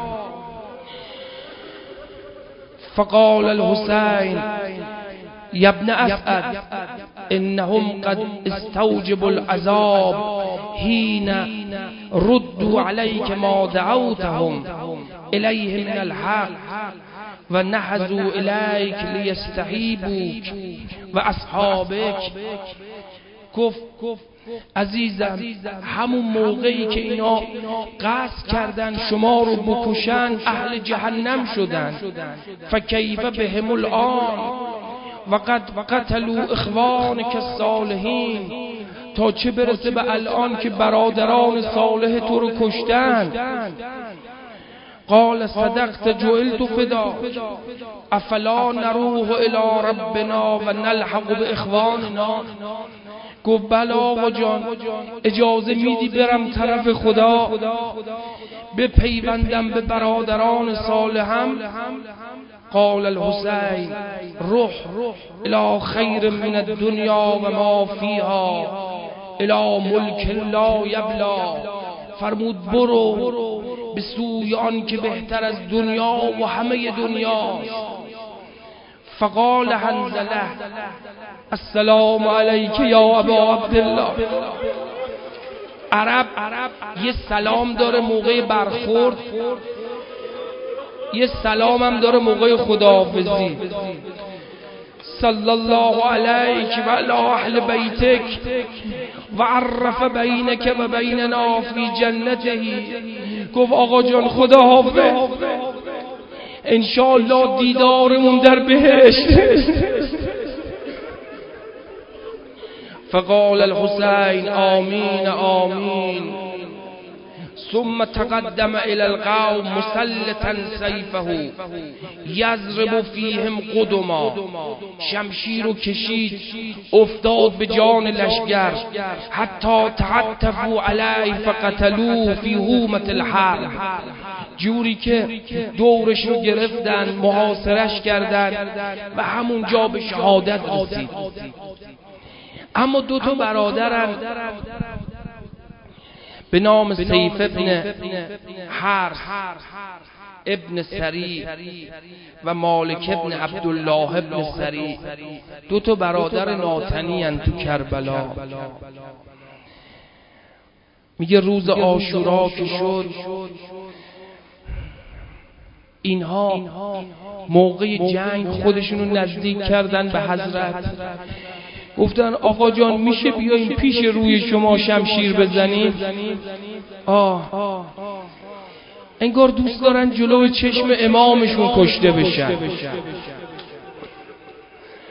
فقال الحسین یا ابن اسعد انهم قد استوجبوا العذاب حين ردوا عليك ما دعوتهم الیه من الحق و نحزوا الیک لیستحیبوک و اصحابک. گفت عزیزم همون موقعی که اینا قصد کردن شما رو بکشن اهل جهنم شدن، فکیف بهم الان وقد قتلوا اخوانک الصالحین، تا چه برسه به الان که برادران صالح تو رو کشتن. قال صدقت جعلت فدا افلا نروح الی ربنا و نلحق باخواننا. گفت بله آقا جان، اجازه میدی برم طرف خدا بپیوندم به برادران صالحم؟ قال الحسین روح الی خیر من الدنیا و ما فیها الی ملک لا یبلا. فرمود برو به سوی آن که بهتر از دنیا و همه دنیاست. فقال حنظله السلام علیک یا ابا عبدالله. عرب یه سلام داره موقع برخورد، یه سلام هم داره موقع خداحافظی. صلی الله علیک و علی اهل بیتک و عرف بینک و بیننا فی جنته. گفت آقا جان خدا حافظ، انشاءالله دیدارمون در بهشت. فقال الحسین آمین آمین. ثم تقدم الى القوم مسلطا سیفه یضرب فیهم قدما. شمشیر رو کشید افتاد به جان لشکر، حتی تعطفوا علیه فقتلوه فی هومة الحرب. جوری که دورش رو گرفتن محاصرش کردن و همونجا به شهادت رسید. اما دو تا برادرن به نام سیف ابن حرث ابن سری و مالک ابن عبدالله ابن سری، دو تا برادر ناتنی ان تو کربلا. میگه روز عاشورا که شد، اینها موقع جنگ خودشونو نزدیک کردن به حضرت. گفتن آقا جان میشه بیاییم پیش روی شما شمشیر بزنیم؟ انگار دوست دارن جلو چشم امامشون کشته بشن.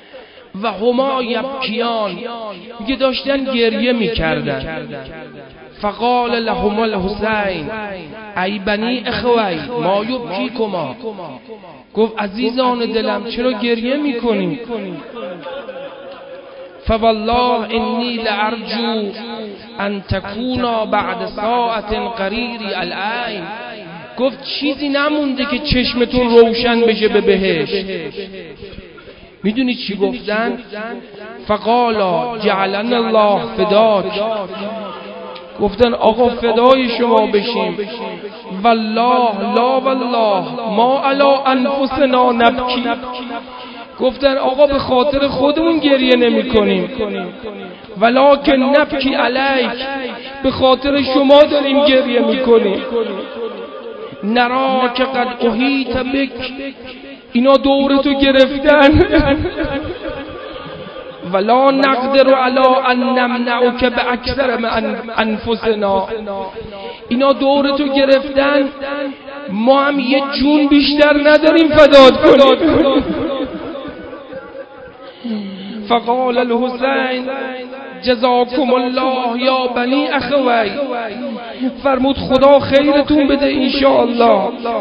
و هما یبکیان، میگه داشتن گریه میکردن. فقال لهم الحسین ای بنی اخوی ما یبکیکما، گفت عزیزان دلم چرا گریه میکنی؟ فوالله انی لارجو ان تکونا بعد ساعت قریری العین، گفت چیزی نمونده که چشمتون روشن بشه به بهشت. میدونی چی گفتن؟ فقالا جعلنا الله فداک، گفتن آقا فدای شما بشیم. والله لا والله ما علی انفسنا نبکی، گفتن آقا به خاطر خودمون گریه نمی کنیم، ولکن نبکی علیک، به خاطر شما داریم گریه می کنیم. نرا که قد احیط بک، اینا دورتو گرفتن. ولا نقدر علی ان نمنعک باکثر من انفسنا، اینا دورتو گرفتن، ما هم یه جون بیشتر نداریم فدات کنیم. فقال الحسین جزاکم الله یا بنی اخوی، فرمود خدا خیرتون بده انشاءالله.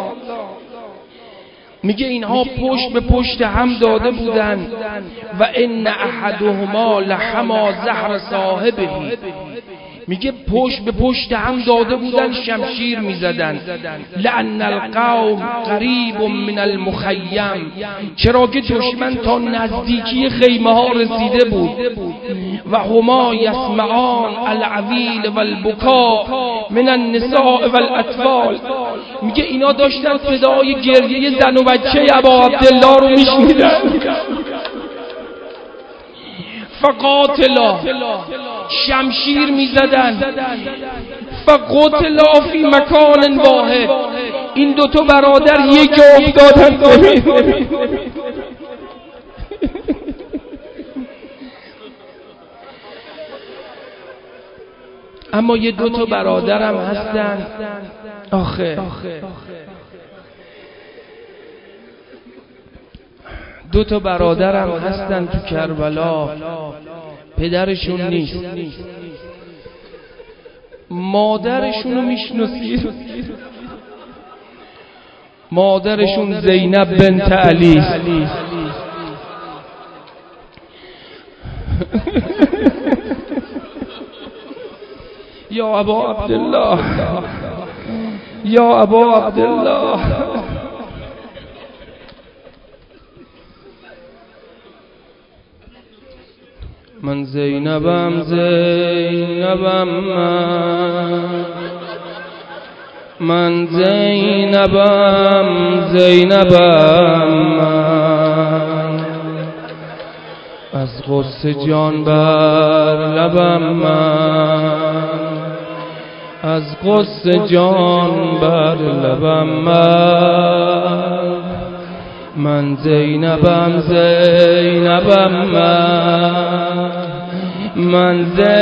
میگه اینها پشت به پشت هم داده بودن و ان احدهما لحما زهر صاحبه، میگه پشت به پشت هم داده بودن، شمشیر میزدن. لأن القوم قریب من المخیم، چرا که دشمن تا نزدیکی خیمه ها رسیده بود. و هما یسمعان العویل و البکا من النساء و الاطفال، میگه اینا داشتن صدای گریه زن و بچه ابا عبدالله رو میشنیدن. فقاتلا، شمشیر میزدن. فقتلا فی مکان واحد، این دوتا برادر یک جا افتادن. اما یه دوتا برادرم هستن آخه، دوتا برادرم هستن تو کربلا، پدرشون نیست، مادرشونو میشناسید؟ مادرشون زینب بنت علی. یا ابا عبدالله، یا ابا عبدالله، من زینبم زینبم من زینبم زینبم من، از غصه جان بر لبم من، از غصه جان بر لبم من، من زینبم زینبم من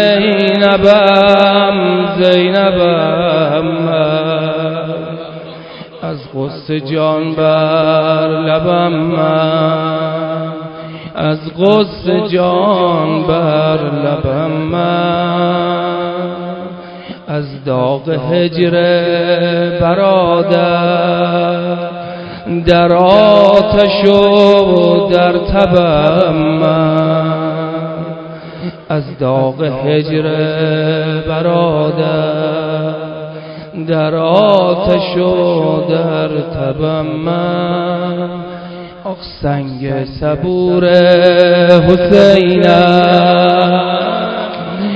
زینبم زینبم من، از غصه جان بر لبم من، از غصه جان بر لبم من، از داغ هجر برادر در آتش و در تبم من، از داغ هجر برادر در آتش و در تبم من. آخ سنگ صبور حسینم،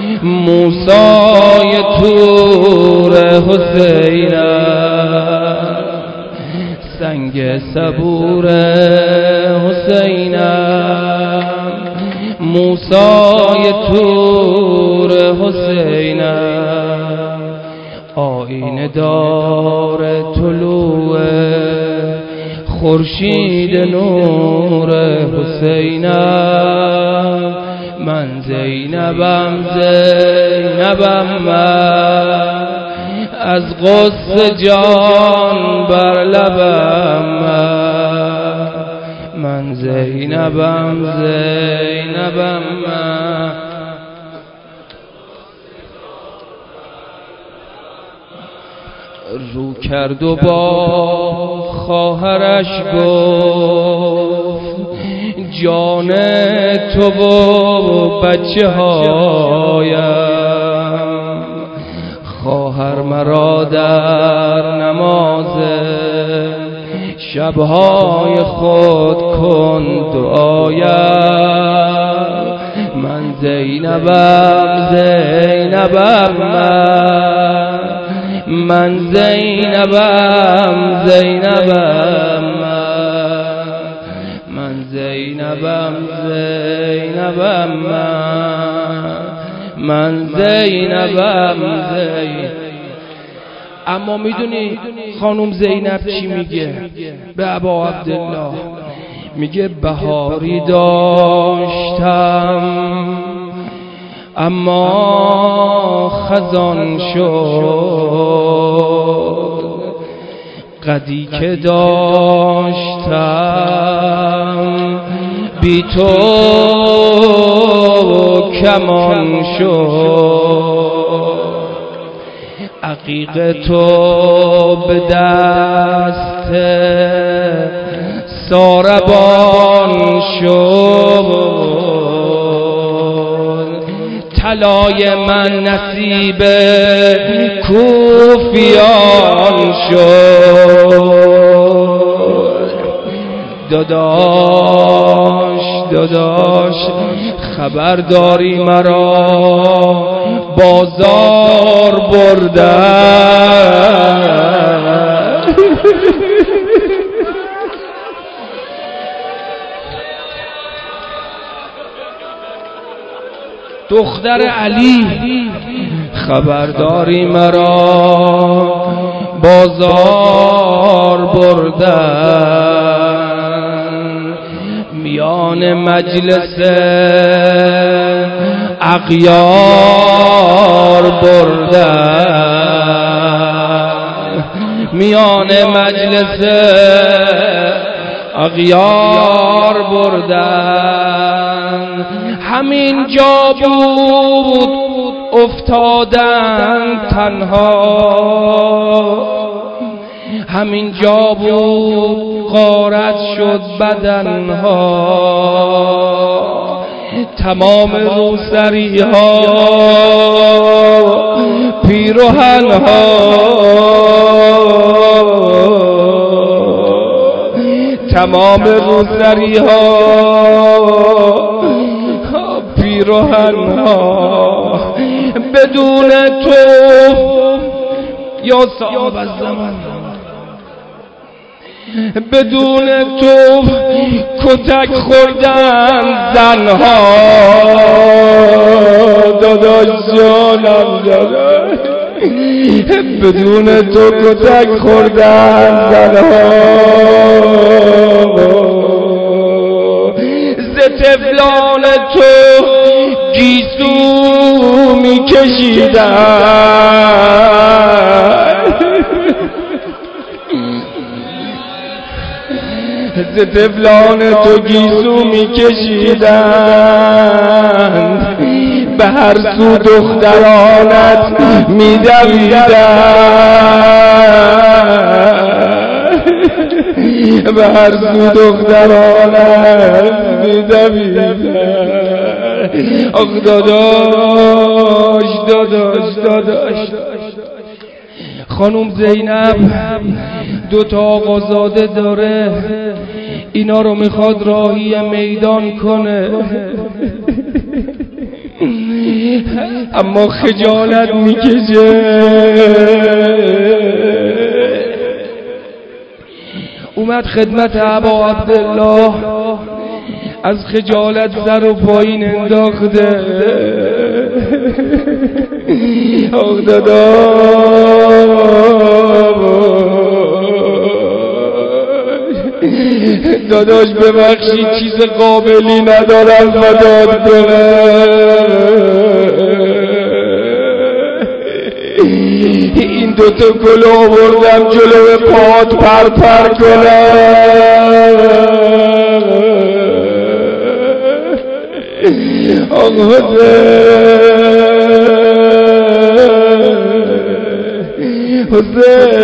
موسای طور حسینم، سنگ صبور حسینم، موسای طور حسینم، آینه دار طلوع خورشید نور حسینم، من زینبم زینبم من، از غصه جان بر لبم من، زینبم زینبم من. رو کرد و با خواهرش گفت جان تو و بچه هایم. خواهر مرا در نماز شبهای خود کن دعایم. من زینبم من زینبم من زینبم من زینبم. اما میدونی خانم زینب چی میگه به ابا عبدالله؟ میگه بهاری داشتم اما خزان شد، قدی که داشتم بی تو کمان شد. عقیق تو به دست ساربان شد، طلای من نصیب کوفیان شد. داداش خبر داری مرا بازار بردن. دختر علی خبرداری مرا بازار بردن، میان مجلس اغیار بردن، میان مجلس اغیار بردن. همین جا بود افتادن تنها، همین جا بود غارت شد بدنها. تمام روسری ها پیرهن ها، تمام روسری ها پیرهن ها بدون تو یا صاحب الزمان، بدون تو کتک خوردن زنها. داداش جانم داداش، بدون تو کتک خوردن زنها. ز طفلان تو گیسو میکشیدن، ز طفلان تو گیسو میکشیدن، به هر سو دخترانت میدویدن، به هر سو دخترانت میدویدن. آخ داداش خانم زینب دوتا آقازاده داره، اینا رو میخواد راهی میدان کنه، اما خجالت میکشه. اومد خدمت ابا عبدالله، از خجالت سر و پایین انداخته. آخ داداش ببخشید چیز قابلی ندارم فدات کنم. این دوتا گل آوردم جلو پات پر کنم. آقا حسین